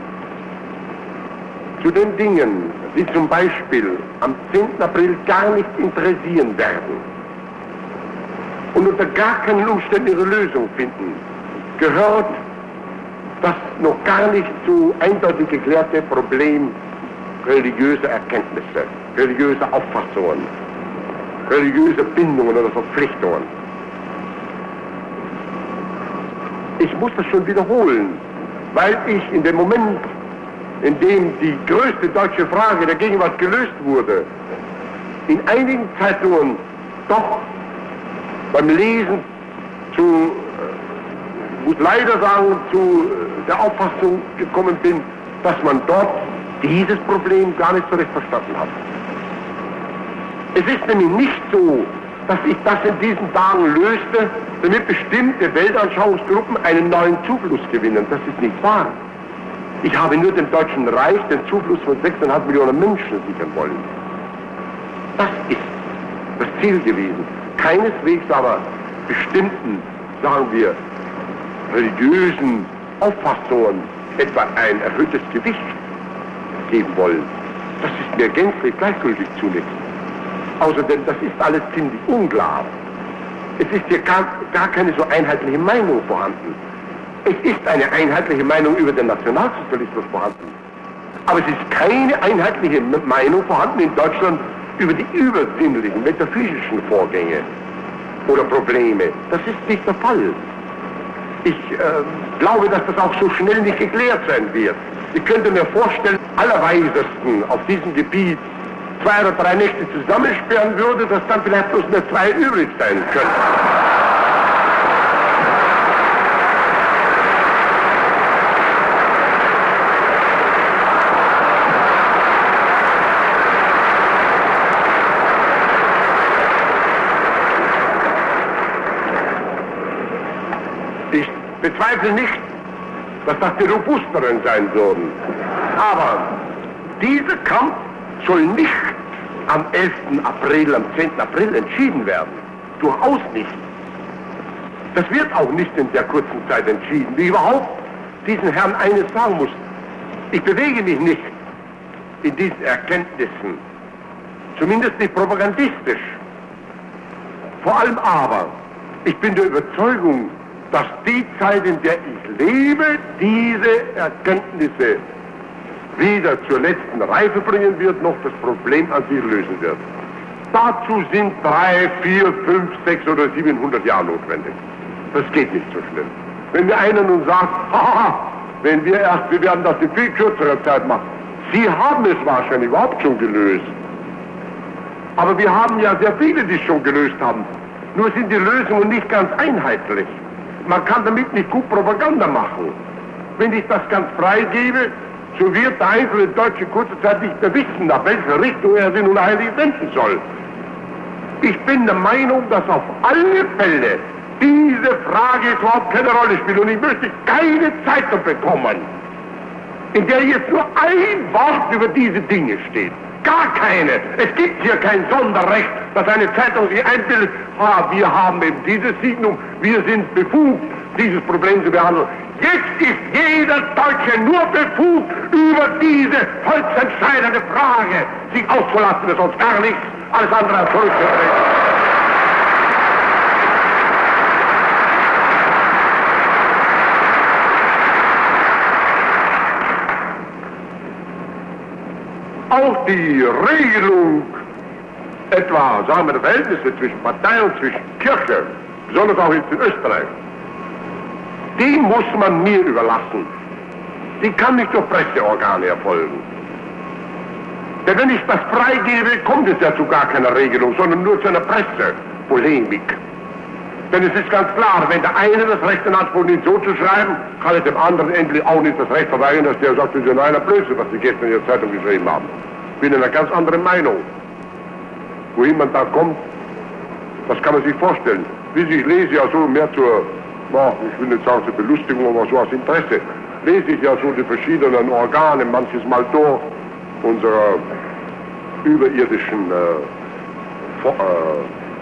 Zu den Dingen, die zum Beispiel am zehnten April gar nicht interessieren werden und unter gar keinen Umständen ihre Lösung finden, gehört das noch gar nicht so eindeutig geklärte Problem religiöser Erkenntnisse, religiöser Auffassungen, religiöser Bindungen oder Verpflichtungen. Ich muss das schon wiederholen, weil ich in dem Moment, in dem die größte deutsche Frage der Gegenwart gelöst wurde, in einigen Zeitungen doch beim Lesen zu, ich muss leider sagen, zu der Auffassung gekommen bin, dass man dort dieses Problem gar nicht so recht verstanden hat. Es ist nämlich nicht so, dass ich das in diesen Tagen löste, damit bestimmte Weltanschauungsgruppen einen neuen Zufluss gewinnen. Das ist nicht wahr. Ich habe nur dem Deutschen Reich den Zufluss von sechs Komma fünf Millionen Menschen sichern wollen. Das ist das Ziel gewesen. Keineswegs aber bestimmten, sagen wir, religiösen Auffassungen etwa ein erhöhtes Gewicht geben wollen. Das ist mir gänzlich gleichgültig zunächst. Außerdem, das ist alles ziemlich unklar. Es ist hier gar, gar keine so einheitliche Meinung vorhanden. Es ist eine einheitliche Meinung über den Nationalsozialismus vorhanden. Aber es ist keine einheitliche Meinung vorhanden in Deutschland über die übersinnlichen, metaphysischen Vorgänge oder Probleme. Das ist nicht der Fall. Ich äh, glaube, dass das auch so schnell nicht geklärt sein wird. Ich könnte mir vorstellen, allerweisesten auf diesem Gebiet zwei oder drei Nächte zusammensperren würde, dass dann vielleicht bloß mehr zwei übrig sein könnten. Ich bezweifle nicht, dass das die robusteren sein würden. Aber dieser Kampf soll nicht am elften April, am zehnten April entschieden werden. Durchaus nicht. Das wird auch nicht in der kurzen Zeit entschieden. Wie überhaupt diesen Herrn eines sagen muss. Ich bewege mich nicht in diesen Erkenntnissen. Zumindest nicht propagandistisch. Vor allem aber, ich bin der Überzeugung, dass die Zeit, in der ich lebe, diese Erkenntnisse weder zur letzten Reife bringen wird, noch das Problem an sich lösen wird. Dazu sind drei, vier, fünf, sechs oder siebenhundert Jahre notwendig. Das geht nicht so schnell. Wenn mir einer nun sagt, haha, wenn wir erst, wir werden das in viel kürzerer Zeit machen. Sie haben es wahrscheinlich überhaupt schon gelöst. Aber wir haben ja sehr viele, die es schon gelöst haben. Nur sind die Lösungen nicht ganz einheitlich. Man kann damit nicht gut Propaganda machen. Wenn ich das ganz freigebe, so wird der einzelne Deutsche kurze Zeit nicht mehr wissen, nach welcher Richtung er sich nun eigentlich wenden soll. Ich bin der Meinung, dass auf alle Fälle diese Frage überhaupt keine Rolle spielt. Und ich möchte keine Zeitung bekommen, in der jetzt nur ein Wort über diese Dinge steht. Gar keine. Es gibt hier kein Sonderrecht, dass eine Zeitung sich einbildet, ah, wir haben eben diese Signum, wir sind befugt, dieses Problem zu behandeln. Jetzt ist jeder Deutsche nur befugt, über diese volksentscheidende Frage sich auszulassen, sonst gar nichts, alles andere als zurückzutreten. Auch die Regelung, etwa, sagen wir, der Verhältnisse zwischen Partei und zwischen Kirche, besonders auch jetzt in Österreich, die muss man mir überlassen. Die kann nicht durch Presseorgane erfolgen. Denn wenn ich das freigebe, kommt es ja zu gar keiner Regelung, sondern nur zu einer Pressepolemik. Denn es ist ganz klar, wenn der eine das Recht in Anspruch nimmt, so zu schreiben, kann es dem anderen endlich auch nicht das Recht verweigern, dass der sagt, das ist ja einer Blödsinn, was Sie gestern in der Zeitung geschrieben haben. Ich bin in einer ganz anderen Meinung. Wohin man da kommt, Das kann man sich vorstellen. Wie Sie, ich lese ja so mehr zur, na, ich will nicht sagen zur Belustigung, aber so aus Interesse, lese ich ja so die verschiedenen Organe manches Mal durch unserer überirdischen äh, vor, äh,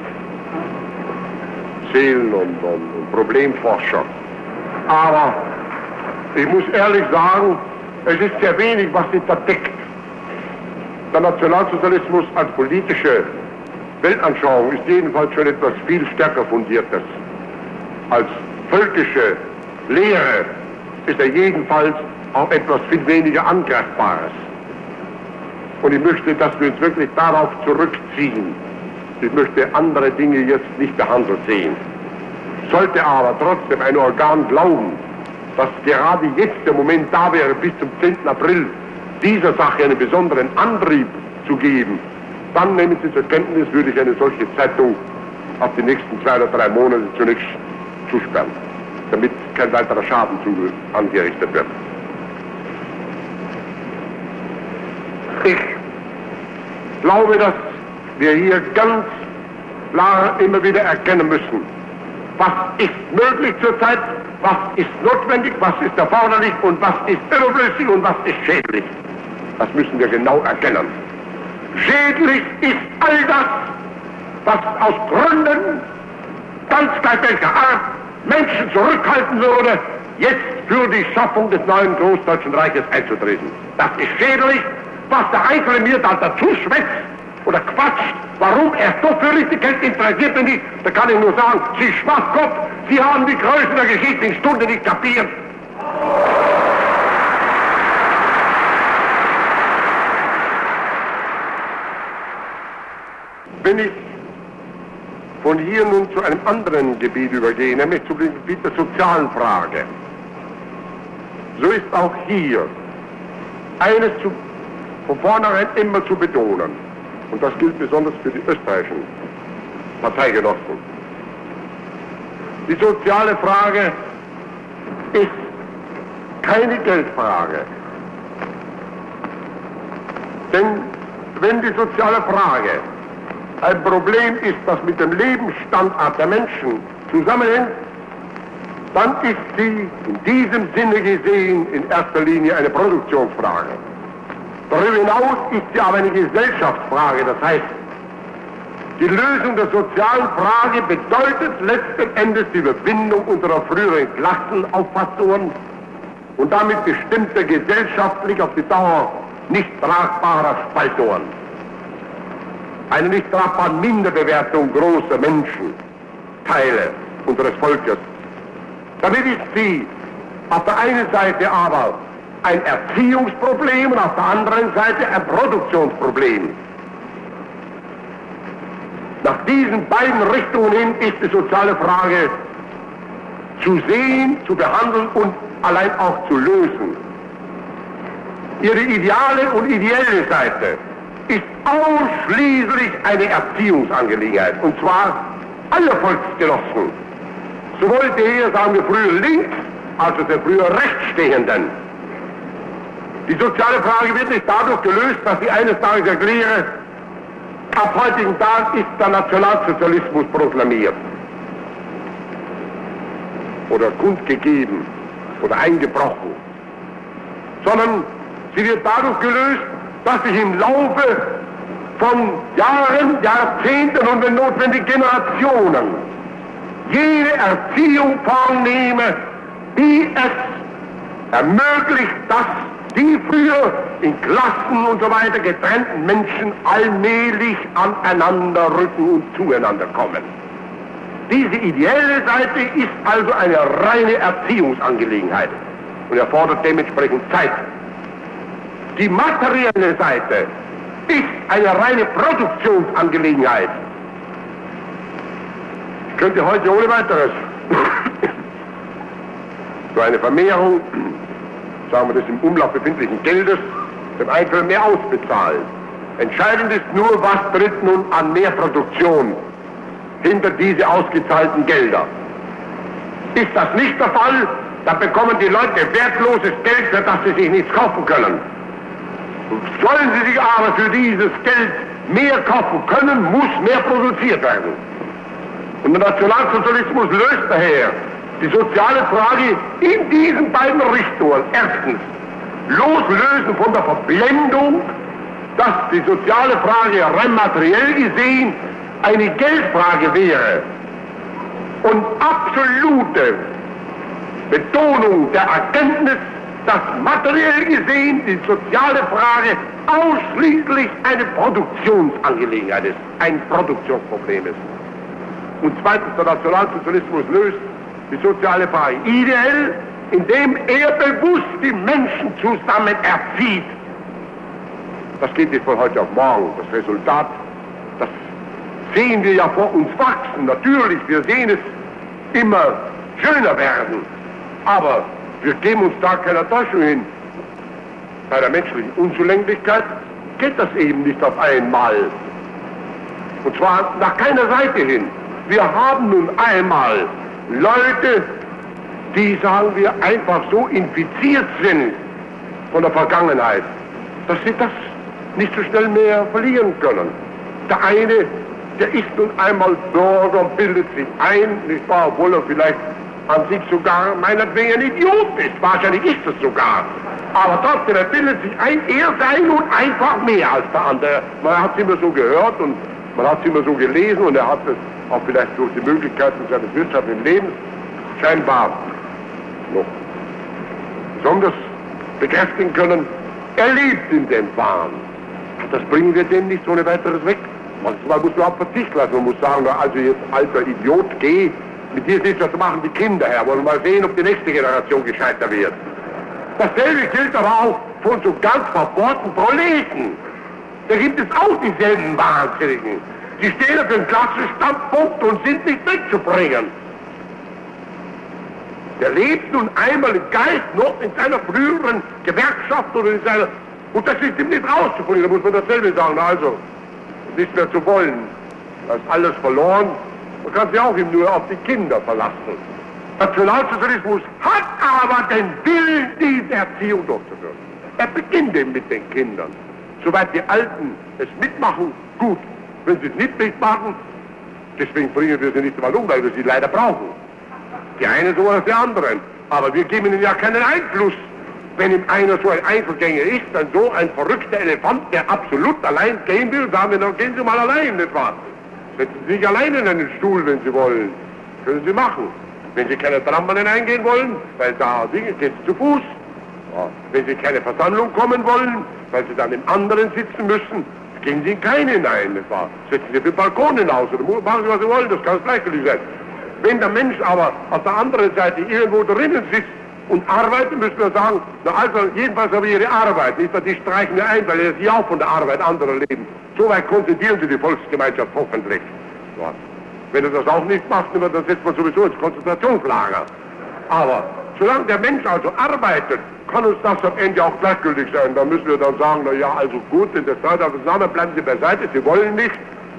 Seelen- und, und, und Problemforscher. Aber ich muss ehrlich sagen, es ist sehr wenig, was sich da deckt. Der Nationalsozialismus als politische Weltanschauung ist jedenfalls schon etwas viel stärker Fundiertes. Als völkische Lehre ist er jedenfalls auch etwas viel weniger Angreifbares. Und ich möchte, dass wir uns wirklich darauf zurückziehen. Ich möchte andere Dinge jetzt nicht behandelt sehen. Sollte aber trotzdem ein Organ glauben, dass gerade jetzt der Moment da wäre, bis zum zehnten April dieser Sache einen besonderen Antrieb zu geben, dann nehmen Sie zur Kenntnis, würde ich eine solche Zeitung auf die nächsten zwei oder drei Monate zunächst zusperren, damit kein weiterer Schaden zu angerichtet wird. Ich glaube, dass wir hier ganz klar immer wieder erkennen müssen, was ist möglich zurzeit, was ist notwendig, was ist erforderlich und was ist überflüssig und was ist schädlich. Das müssen wir genau erkennen. Schädlich ist all das, was aus Gründen, ganz gleich welcher Art, Menschen zurückhalten würde, jetzt für die Schaffung des neuen Großdeutschen Reiches einzutreten. Das ist schädlich, was der Einzelne mir dann dazu schwätzt oder quatscht, warum er so für Richtigkeit interessiert bin ich, da kann ich nur sagen, Sie Schwachkopf, Sie haben die Größe der geschichtlichen Stunde nicht kapiert. Wenn ich von hier nun zu einem anderen Gebiet übergehe, nämlich zu dem Gebiet der sozialen Frage, so ist auch hier eines zu, von vornherein immer zu betonen, und das gilt besonders für die österreichischen Parteigenossen. Die soziale Frage ist keine Geldfrage. Denn wenn die soziale Frage ein Problem ist, das mit dem Lebensstandard der Menschen zusammenhängt, dann ist sie in diesem Sinne gesehen in erster Linie eine Produktionsfrage. Darüber hinaus ist sie aber eine Gesellschaftsfrage. Das heißt, die Lösung der sozialen Frage bedeutet letzten Endes die Überwindung unserer früheren Klassenauffassungen und damit bestimmte gesellschaftlich auf die Dauer nicht tragbarer Spaltungen. Eine nicht tragbare Minderbewertung großer Menschen, Teile unseres Volkes. Damit ist sie auf der einen Seite aber ein Erziehungsproblem und auf der anderen Seite ein Produktionsproblem. Nach diesen beiden Richtungen hin ist die soziale Frage zu sehen, zu behandeln und allein auch zu lösen. Ihre ideale und ideelle Seite ist ausschließlich eine Erziehungsangelegenheit, und zwar aller Volksgenossen, sowohl der, sagen wir früher links, als auch der früher rechts stehenden. Die soziale Frage wird nicht dadurch gelöst, dass ich eines Tages erkläre, ab heutigen Tag ist der Nationalsozialismus proklamiert oder kundgegeben oder eingebrochen, sondern sie wird dadurch gelöst, dass ich im Laufe von Jahren, Jahrzehnten und wenn notwendig Generationen jede Erziehung vornehme, die es ermöglicht, dass die früher in Klassen und so weiter getrennten Menschen allmählich aneinander rücken und zueinander kommen. Diese ideelle Seite ist also eine reine Erziehungsangelegenheit und erfordert dementsprechend Zeit. Die materielle Seite ist eine reine Produktionsangelegenheit. Ich könnte heute ohne weiteres so eine Vermehrung, sagen wir des im Umlauf befindlichen Geldes, dem Einzelnen mehr ausbezahlen. Entscheidend ist nur, was tritt nun an mehr Produktion hinter diese ausgezahlten Gelder. Ist das nicht der Fall, dann bekommen die Leute wertloses Geld, für das sie sich nichts kaufen können. Sollen sie sich aber für dieses Geld mehr kaufen können, muss mehr produziert werden. Und der Nationalsozialismus löst daher die soziale Frage in diesen beiden Richtungen. Erstens, loslösen von der Verblendung, dass die soziale Frage rein materiell gesehen eine Geldfrage wäre. Und absolute Betonung der Erkenntnis, dass materiell gesehen die soziale Frage ausschließlich eine Produktionsangelegenheit ist, ein Produktionsproblem ist. Und zweitens, der Nationalsozialismus löst die soziale Frage ideell, indem er bewusst die Menschen zusammen erzieht. Das geht nicht von heute auf morgen. Das Resultat, das sehen wir ja vor uns wachsen. Natürlich, wir sehen es immer schöner werden. Aber wir geben uns da keiner Täuschung hin. Bei der menschlichen Unzulänglichkeit geht das eben nicht auf einmal. Und zwar nach keiner Seite hin. Wir haben nun einmal Leute, die, sagen wir, einfach so infiziert sind von der Vergangenheit, dass sie das nicht so schnell mehr verlieren können. Der eine, der ist nun einmal Bürger und bildet sich ein, nicht wahr, obwohl er vielleicht an sich sogar meinetwegen ein Idiot ist. Wahrscheinlich ist es sogar. Aber trotzdem, er bildet sich ein, er sei nun einfach mehr als der andere. Man hat es immer so gehört und man hat es immer so gelesen und er hat es auch vielleicht durch die Möglichkeiten seines wirtschaftlichen Lebens scheinbar noch besonders bekräftigen können. Er lebt in dem Wahn. Das bringen wir dem nicht ohne weiteres weg. Manchmal muss man auch Verzicht lassen. Man muss sagen, also jetzt alter Idiot, geh, mit dir ist nichts zu machen, die Kinder her. Wollen wir mal sehen, ob die nächste Generation gescheiter wird. Dasselbe gilt aber auch von so ganz verbohrten Proleten. Da gibt es auch dieselben Wahnsinnigen. Die stehen auf dem Klassenstandpunkt und sind nicht wegzubringen. Der lebt nun einmal im Geist noch in seiner früheren Gewerkschaft oder in seiner... Und das ist ihm nicht rauszubringen, da muss man dasselbe sagen. Also, nicht mehr zu wollen, das ist alles verloren. Man kann sich auch eben nur auf die Kinder verlassen. Nationalsozialismus hat aber den Willen, diese Erziehung durchzuführen. Er beginnt eben mit den Kindern. Soweit die Alten es mitmachen, gut. Wenn sie es nicht mitmachen, deswegen bringen wir sie nicht mal um, weil wir sie leider brauchen. Die einen so als die anderen. Aber wir geben ihnen ja keinen Einfluss. Wenn ihm einer so ein Einzelgänger ist, dann so ein verrückter Elefant, der absolut allein gehen will, sagen wir, dann gehen Sie mal allein, nicht wahr? Setzen Sie sich allein in einen Stuhl, wenn Sie wollen. Können Sie machen. Wenn Sie keine Trampen hineingehen wollen, weil da Dinge, gehen Sie zu Fuß. Ja. Wenn Sie keine Versammlung kommen wollen, weil Sie dann im anderen sitzen müssen, gehen Sie in keine hinein, nicht wahr? Setzen Sie auf den Balkon hinaus oder machen Sie, was Sie wollen, das kann gleichgültig sein. Wenn der Mensch aber auf der anderen Seite irgendwo drinnen sitzt und arbeitet, müssen wir sagen, na also, jedenfalls aber Ihre Arbeit, nicht, die streichen wir ein, weil er Sie auch von der Arbeit anderer leben. Soweit konzentrieren Sie die Volksgemeinschaft hoffentlich. Ja. Wenn er das auch nicht macht, dann setzt man sowieso ins Konzentrationslager. Aber solange der Mensch also arbeitet, kann uns das am Ende auch gleichgültig sein. Da müssen wir dann sagen, na ja, also gut, in der Streitaufnahme bleiben Sie beiseite, Sie wollen nicht.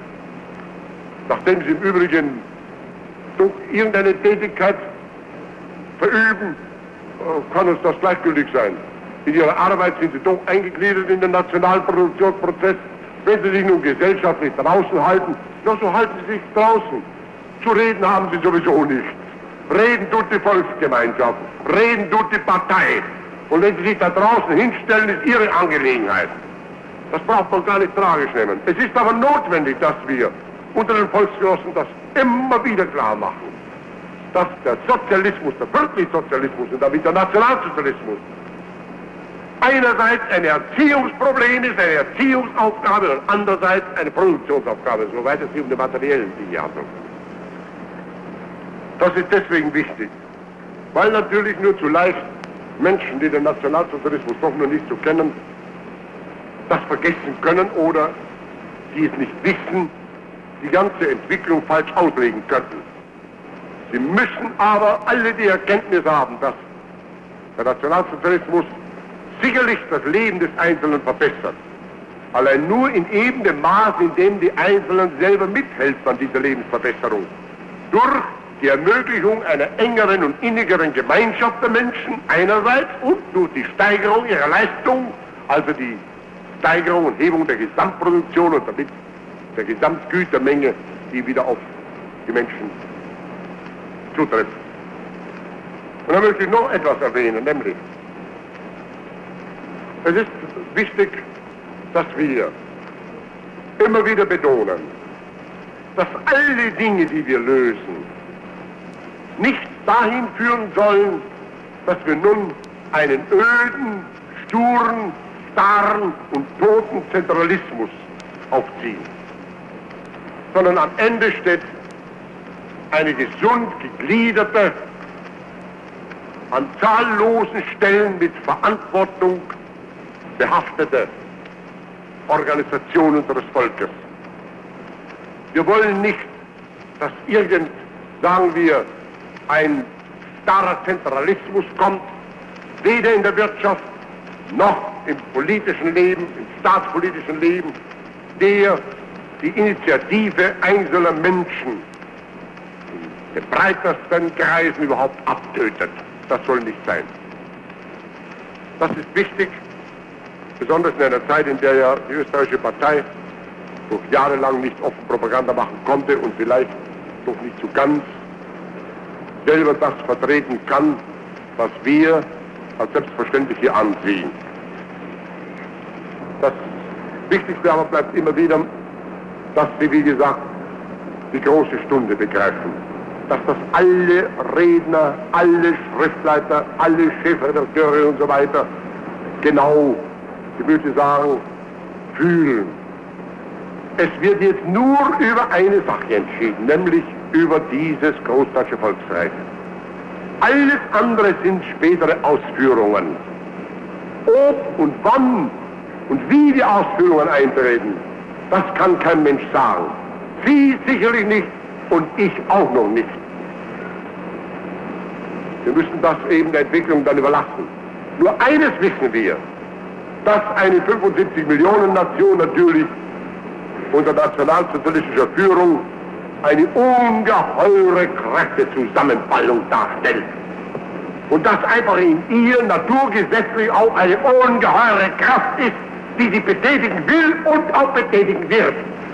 Nachdem Sie im Übrigen durch irgendeine Tätigkeit verüben, kann uns das gleichgültig sein. In Ihrer Arbeit sind Sie doch eingegliedert in den Nationalproduktionsprozess. Wenn Sie sich nun gesellschaftlich draußen halten, ja, so halten Sie sich draußen. Zu reden haben Sie sowieso nichts. Reden tut die Volksgemeinschaft, reden tut die Partei. Und wenn Sie sich da draußen hinstellen, ist Ihre Angelegenheit. Das braucht man gar nicht tragisch nehmen. Es ist aber notwendig, dass wir unter den Volksgenossen das immer wieder klar machen, dass der Sozialismus, der wirkliche Sozialismus und damit der Nationalsozialismus einerseits ein Erziehungsproblem ist, eine Erziehungsaufgabe und andererseits eine Produktionsaufgabe, soweit es sich um die materiellen Dinge handelt. Das ist deswegen wichtig, weil natürlich nur zu leicht Menschen, die den Nationalsozialismus doch noch nicht so kennen, das vergessen können oder die es nicht wissen, die ganze Entwicklung falsch auslegen könnten. Sie müssen aber alle die Erkenntnis haben, dass der Nationalsozialismus sicherlich das Leben des Einzelnen verbessert. Allein nur in eben dem Maß, in dem die Einzelnen selber mithelfen an dieser Lebensverbesserung. Durch die Ermöglichung einer engeren und innigeren Gemeinschaft der Menschen einerseits und durch die Steigerung ihrer Leistung, also die Steigerung und Hebung der Gesamtproduktion und damit der Gesamtgütermenge, die wieder auf die Menschen zutrifft. Und dann möchte ich noch etwas erwähnen, nämlich, es ist wichtig, dass wir immer wieder betonen, dass alle Dinge, die wir lösen, nicht dahin führen sollen, dass wir nun einen öden, sturen, starren und toten Zentralismus aufziehen, sondern am Ende steht eine gesund gegliederte, an zahllosen Stellen mit Verantwortung behaftete Organisation unseres Volkes. Wir wollen nicht, dass irgend, sagen wir, ein starrer Zentralismus kommt, weder in der Wirtschaft noch im politischen Leben, im staatspolitischen Leben, der die Initiative einzelner Menschen in den breitesten Kreisen überhaupt abtötet. Das soll nicht sein. Das ist wichtig, besonders in einer Zeit, in der ja die österreichische Partei durch jahrelang nicht offen Propaganda machen konnte und vielleicht doch nicht so ganz selber das vertreten kann, was wir als selbstverständlich hier ansehen. Das Wichtigste aber bleibt immer wieder, dass sie, wie gesagt, die große Stunde begreifen. Dass das alle Redner, alle Schriftleiter, alle Chefredakteure und so weiter genau, ich möchte sagen, fühlen. Es wird jetzt nur über eine Sache entschieden, nämlich über dieses großdeutsche Volksreich. Alles andere sind spätere Ausführungen. Ob und wann und wie die Ausführungen eintreten, das kann kein Mensch sagen. Sie sicherlich nicht und ich auch noch nicht. Wir müssen das eben der Entwicklung dann überlassen. Nur eines wissen wir, dass eine fünfundsiebzig Millionen Nation natürlich unter nationalsozialistischer Führung eine ungeheure Kräftezusammenballung darstellt. Und dass einfach in ihr naturgesetzlich auch eine ungeheure Kraft ist, die sie betätigen will und auch betätigen wird.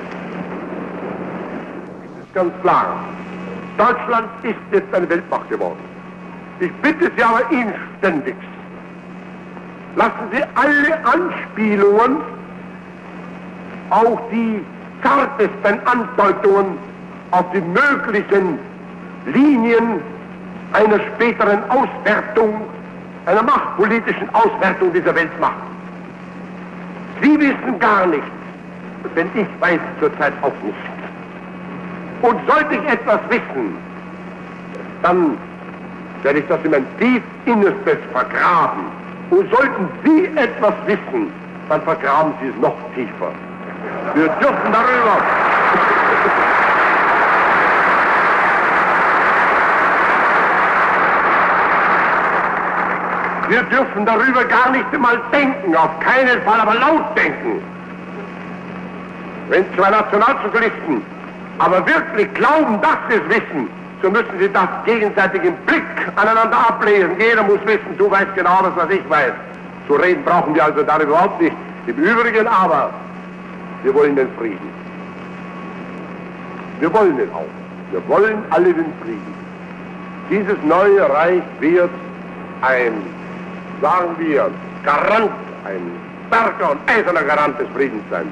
Das ist ganz klar. Deutschland ist jetzt eine Weltmacht geworden. Ich bitte Sie aber inständigst, lassen Sie alle Anspielungen, auch die zartesten Andeutungen auf die möglichen Linien einer späteren Auswertung, einer machtpolitischen Auswertung dieser Weltmacht. Sie wissen gar nichts, denn ich weiß zurzeit auch nicht. Und sollte ich etwas wissen, dann werde ich das in mein tief Innerstes vergraben. Und sollten Sie etwas wissen, dann vergraben Sie es noch tiefer. Wir dürfen darüber... Wir dürfen darüber gar nicht einmal denken, auf keinen Fall aber laut denken. Wenn zwei Nationalsozialisten aber wirklich glauben, dass sie es wissen, so müssen sie das gegenseitig im Blick aneinander ablesen. Jeder muss wissen, du weißt genau das, was ich weiß. Zu reden brauchen wir also darüber überhaupt nicht. Im Übrigen aber, wir wollen den Frieden. Wir wollen ihn auch. Wir wollen alle den Frieden. Dieses neue Reich wird ein, sagen wir, Garant, ein starker und eiserner Garant des Friedens sein.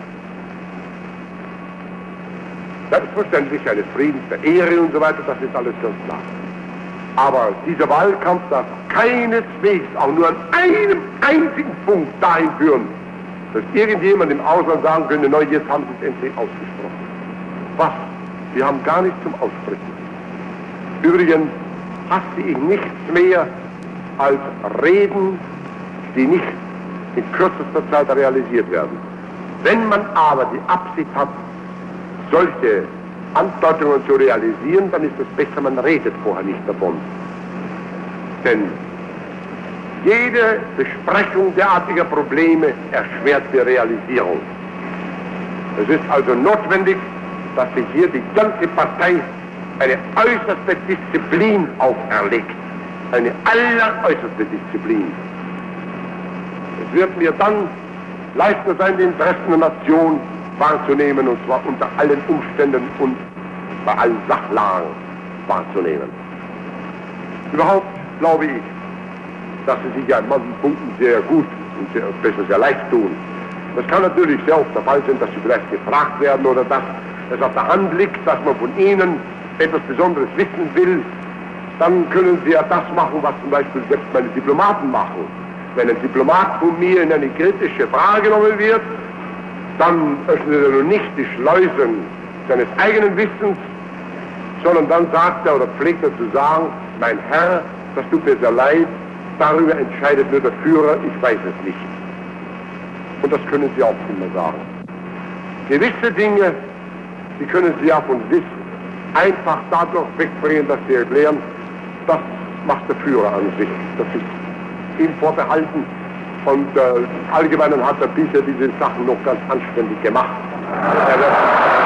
Selbstverständlich eines Friedens der Ehre und so weiter, das ist alles ganz klar. Aber dieser Wahlkampf darf keineswegs auch nur an einem einzigen Punkt dahin führen, dass irgendjemand im Ausland sagen könnte, no, jetzt haben sie es endlich ausgesprochen. Was? Sie haben gar nichts zum Aussprechen. Übrigens hasse ich nichts mehr als Reden, die nicht in kürzester Zeit realisiert werden. Wenn man aber die Absicht hat, solche Andeutungen zu realisieren, dann ist es besser, man redet vorher nicht davon. Denn jede Besprechung derartiger Probleme erschwert die Realisierung. Es ist also notwendig, dass sich hier die ganze Partei eine äußerste Disziplin auferlegt. Eine alleräußerste Disziplin. Es wird mir dann leichter sein, die Interessen der Nation wahrzunehmen, und zwar unter allen Umständen und bei allen Sachlagen wahrzunehmen. Überhaupt glaube ich, dass sie sich ja in manchen Punkten sehr gut und sehr, besser sehr leicht tun. Das kann natürlich sehr oft der Fall sein, dass sie vielleicht gefragt werden oder dass es auf der Hand liegt, dass man von ihnen etwas Besonderes wissen will. Dann können sie ja das machen, was zum Beispiel selbst meine Diplomaten machen. Wenn ein Diplomat von mir in eine kritische Frage genommen wird, dann öffnet er nun nicht die Schleusen seines eigenen Wissens, sondern dann sagt er oder pflegt er zu sagen, mein Herr, das tut mir sehr leid, darüber entscheidet nur der Führer, ich weiß es nicht. Und das können Sie auch immer sagen. Gewisse Dinge, die können Sie ja von sich einfach dadurch wegbringen, dass Sie erklären, das macht der Führer an sich. Das ist ihm vorbehalten und äh, allgemein hat er bisher diese Sachen noch ganz anständig gemacht. Er wird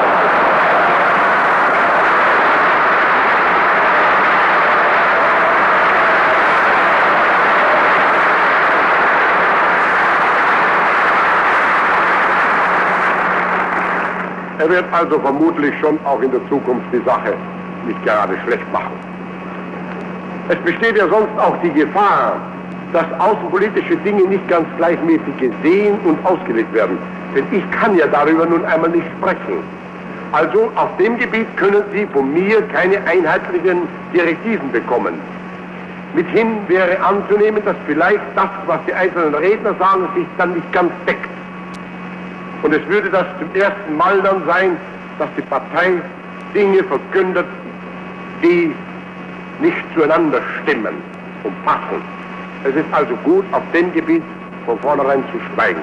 Er wird also vermutlich schon auch in der Zukunft die Sache nicht gerade schlecht machen. Es besteht ja sonst auch die Gefahr, dass außenpolitische Dinge nicht ganz gleichmäßig gesehen und ausgelegt werden. Denn ich kann ja darüber nun einmal nicht sprechen. Also auf dem Gebiet können Sie von mir keine einheitlichen Direktiven bekommen. Mithin wäre anzunehmen, dass vielleicht das, was die einzelnen Redner sagen, sich dann nicht ganz deckt. Und es würde das zum ersten Mal dann sein, dass die Partei Dinge verkündet, die nicht zueinander stimmen und passen. Es ist also gut, auf dem Gebiet von vornherein zu schweigen.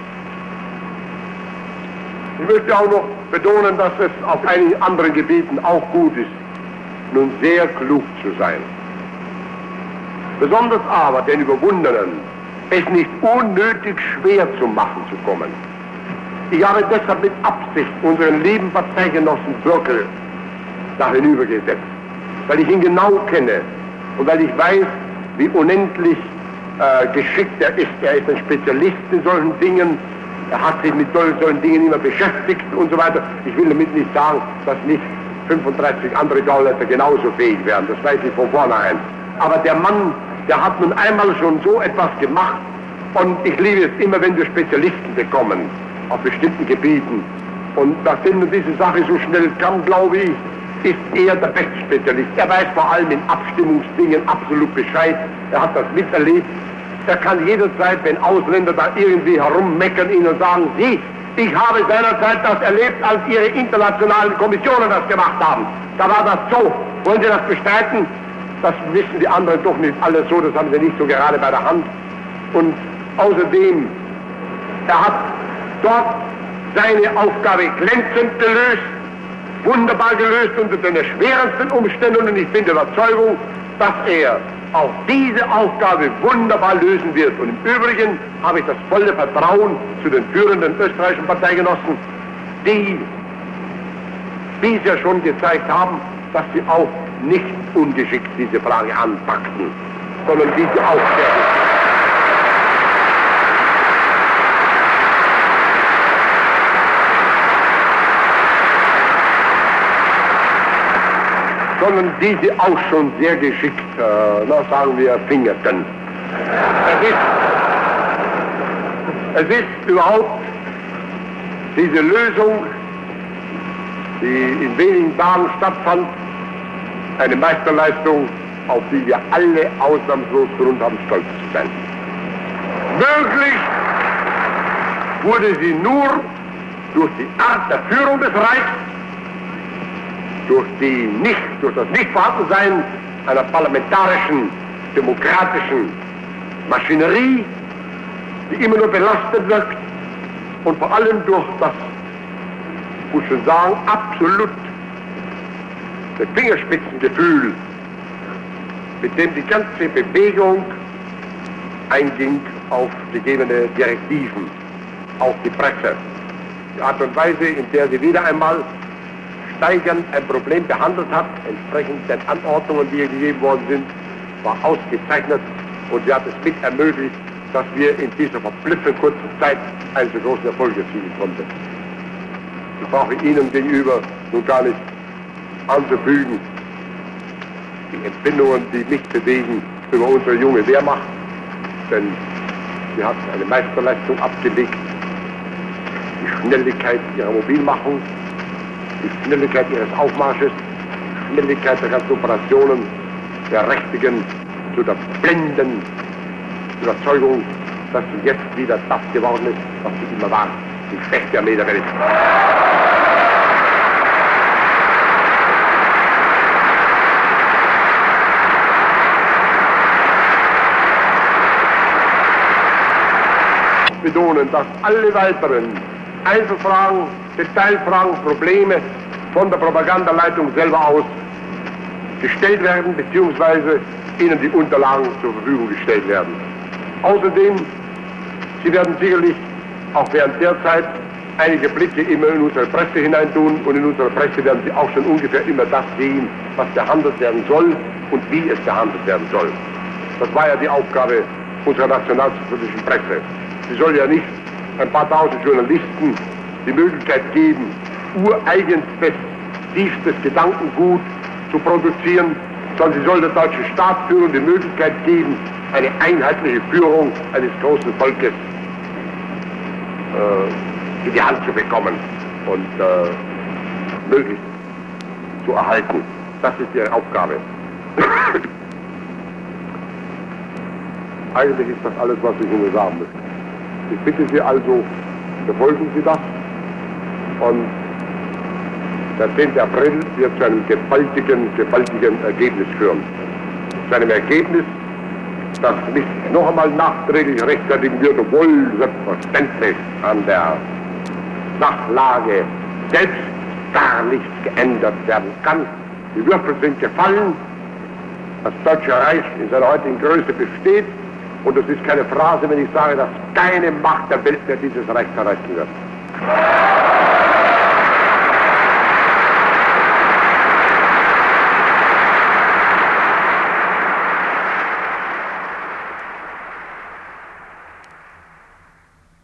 Ich möchte auch noch betonen, dass es auf einigen anderen Gebieten auch gut ist, nun sehr klug zu sein. Besonders aber den Überwundenen es nicht unnötig schwer zu machen zu kommen. Ich habe deshalb mit Absicht unseren lieben Parteigenossen Bürkel da hinübergesetzt, weil ich ihn genau kenne und weil ich weiß, wie unendlich äh, geschickt er ist. Er ist ein Spezialist in solchen Dingen, er hat sich mit solchen Dingen immer beschäftigt und so weiter. Ich will damit nicht sagen, dass nicht fünfunddreißig andere Gauleiter genauso fähig wären, das weiß ich von vornherein. Aber der Mann, der hat nun einmal schon so etwas gemacht und ich liebe es immer, wenn wir Spezialisten bekommen auf bestimmten Gebieten. Und nachdem nun diese Sache so schnell kam, glaube ich, ist er der beste Spezialist. Er weiß vor allem in Abstimmungsdingen absolut Bescheid. Er hat das miterlebt. Er kann jederzeit, wenn Ausländer da irgendwie herummeckern, ihnen sagen, Sie, ich habe seinerzeit das erlebt, als Ihre internationalen Kommissionen das gemacht haben. Da war das so. Wollen Sie das bestreiten? Das wissen die anderen doch nicht alles so, das haben sie nicht so gerade bei der Hand. Und außerdem, er hat dort seine Aufgabe glänzend gelöst, wunderbar gelöst unter den schwersten Umständen und ich bin der Überzeugung, dass er auch diese Aufgabe wunderbar lösen wird. Und im Übrigen habe ich das volle Vertrauen zu den führenden österreichischen Parteigenossen, die bisher schon gezeigt haben, dass sie auch nicht ungeschickt diese Frage anpackten, sondern diese auch sehr geschickt. sondern diese auch schon sehr geschickt, äh, na, sagen wir, fingerten. Es ist, es ist überhaupt diese Lösung, die in wenigen Tagen stattfand, eine Meisterleistung, auf die wir alle ausnahmslos Grund haben, stolz zu sein. Möglich wurde sie nur durch die Art der Führung des Reichs, durch die nicht, durch das Nichtvorhandensein einer parlamentarischen, demokratischen Maschinerie, die immer nur belastet wirkt, und vor allem durch das, muss ich schon sagen, absolut das Fingerspitzengefühl, mit dem die ganze Bewegung einging auf gegebene Direktiven, auf die Presse. Die Art und Weise, in der sie wieder einmal steigernd ein Problem behandelt hat, entsprechend den Anordnungen, die ihr gegeben worden sind, war ausgezeichnet und sie hat es mit ermöglicht, dass wir in dieser verblüffend kurzen Zeit einen so großen Erfolg erzielen konnten. Ich brauche Ihnen gegenüber nun gar nicht anzufügen. Die Empfindungen, die mich bewegen über unsere junge Wehrmacht, denn sie hat eine Meisterleistung abgelegt. Die Schnelligkeit ihrer Mobilmachung, die Schnelligkeit ihres Aufmarsches, die Schnelligkeit der ganzen Operationen, der Richtigen zu der blendenden Überzeugung, dass sie jetzt wieder das geworden ist, was sie immer war, die schwächste Armee der Welt. Betonen, dass alle weiteren Einzelfragen, Detailfragen, Probleme von der Propagandaleitung selber aus gestellt werden, beziehungsweise ihnen die Unterlagen zur Verfügung gestellt werden. Außerdem, Sie werden sicherlich auch während der Zeit einige Blicke immer in unsere Presse hineintun, und in unserer Presse werden Sie auch schon ungefähr immer das sehen, was behandelt werden soll und wie es behandelt werden soll. Das war ja die Aufgabe unserer nationalsozialistischen Presse. Sie soll ja nicht ein paar tausend Journalisten die Möglichkeit geben, ureigenstes, tiefstes Gedankengut zu produzieren, sondern sie soll der deutschen Staatsführung die Möglichkeit geben, eine einheitliche Führung eines großen Volkes äh, in die Hand zu bekommen und äh, möglichst zu erhalten. Das ist ihre Aufgabe. Eigentlich ist das alles, was ich Ihnen sagen möchte. Ich bitte Sie also, befolgen Sie das, und der zehnte April wird zu einem gewaltigen, gewaltigen Ergebnis führen. Zu einem Ergebnis, das nicht noch einmal nachträglich rechtfertigen wird, obwohl selbstverständlich an der Sachlage selbst gar nichts geändert werden kann. Die Würfel sind gefallen, das Deutsche Reich in seiner heutigen Größe besteht, und es ist keine Phrase, wenn ich sage, dass keine Macht der Welt mehr dieses Reich verreißen wird.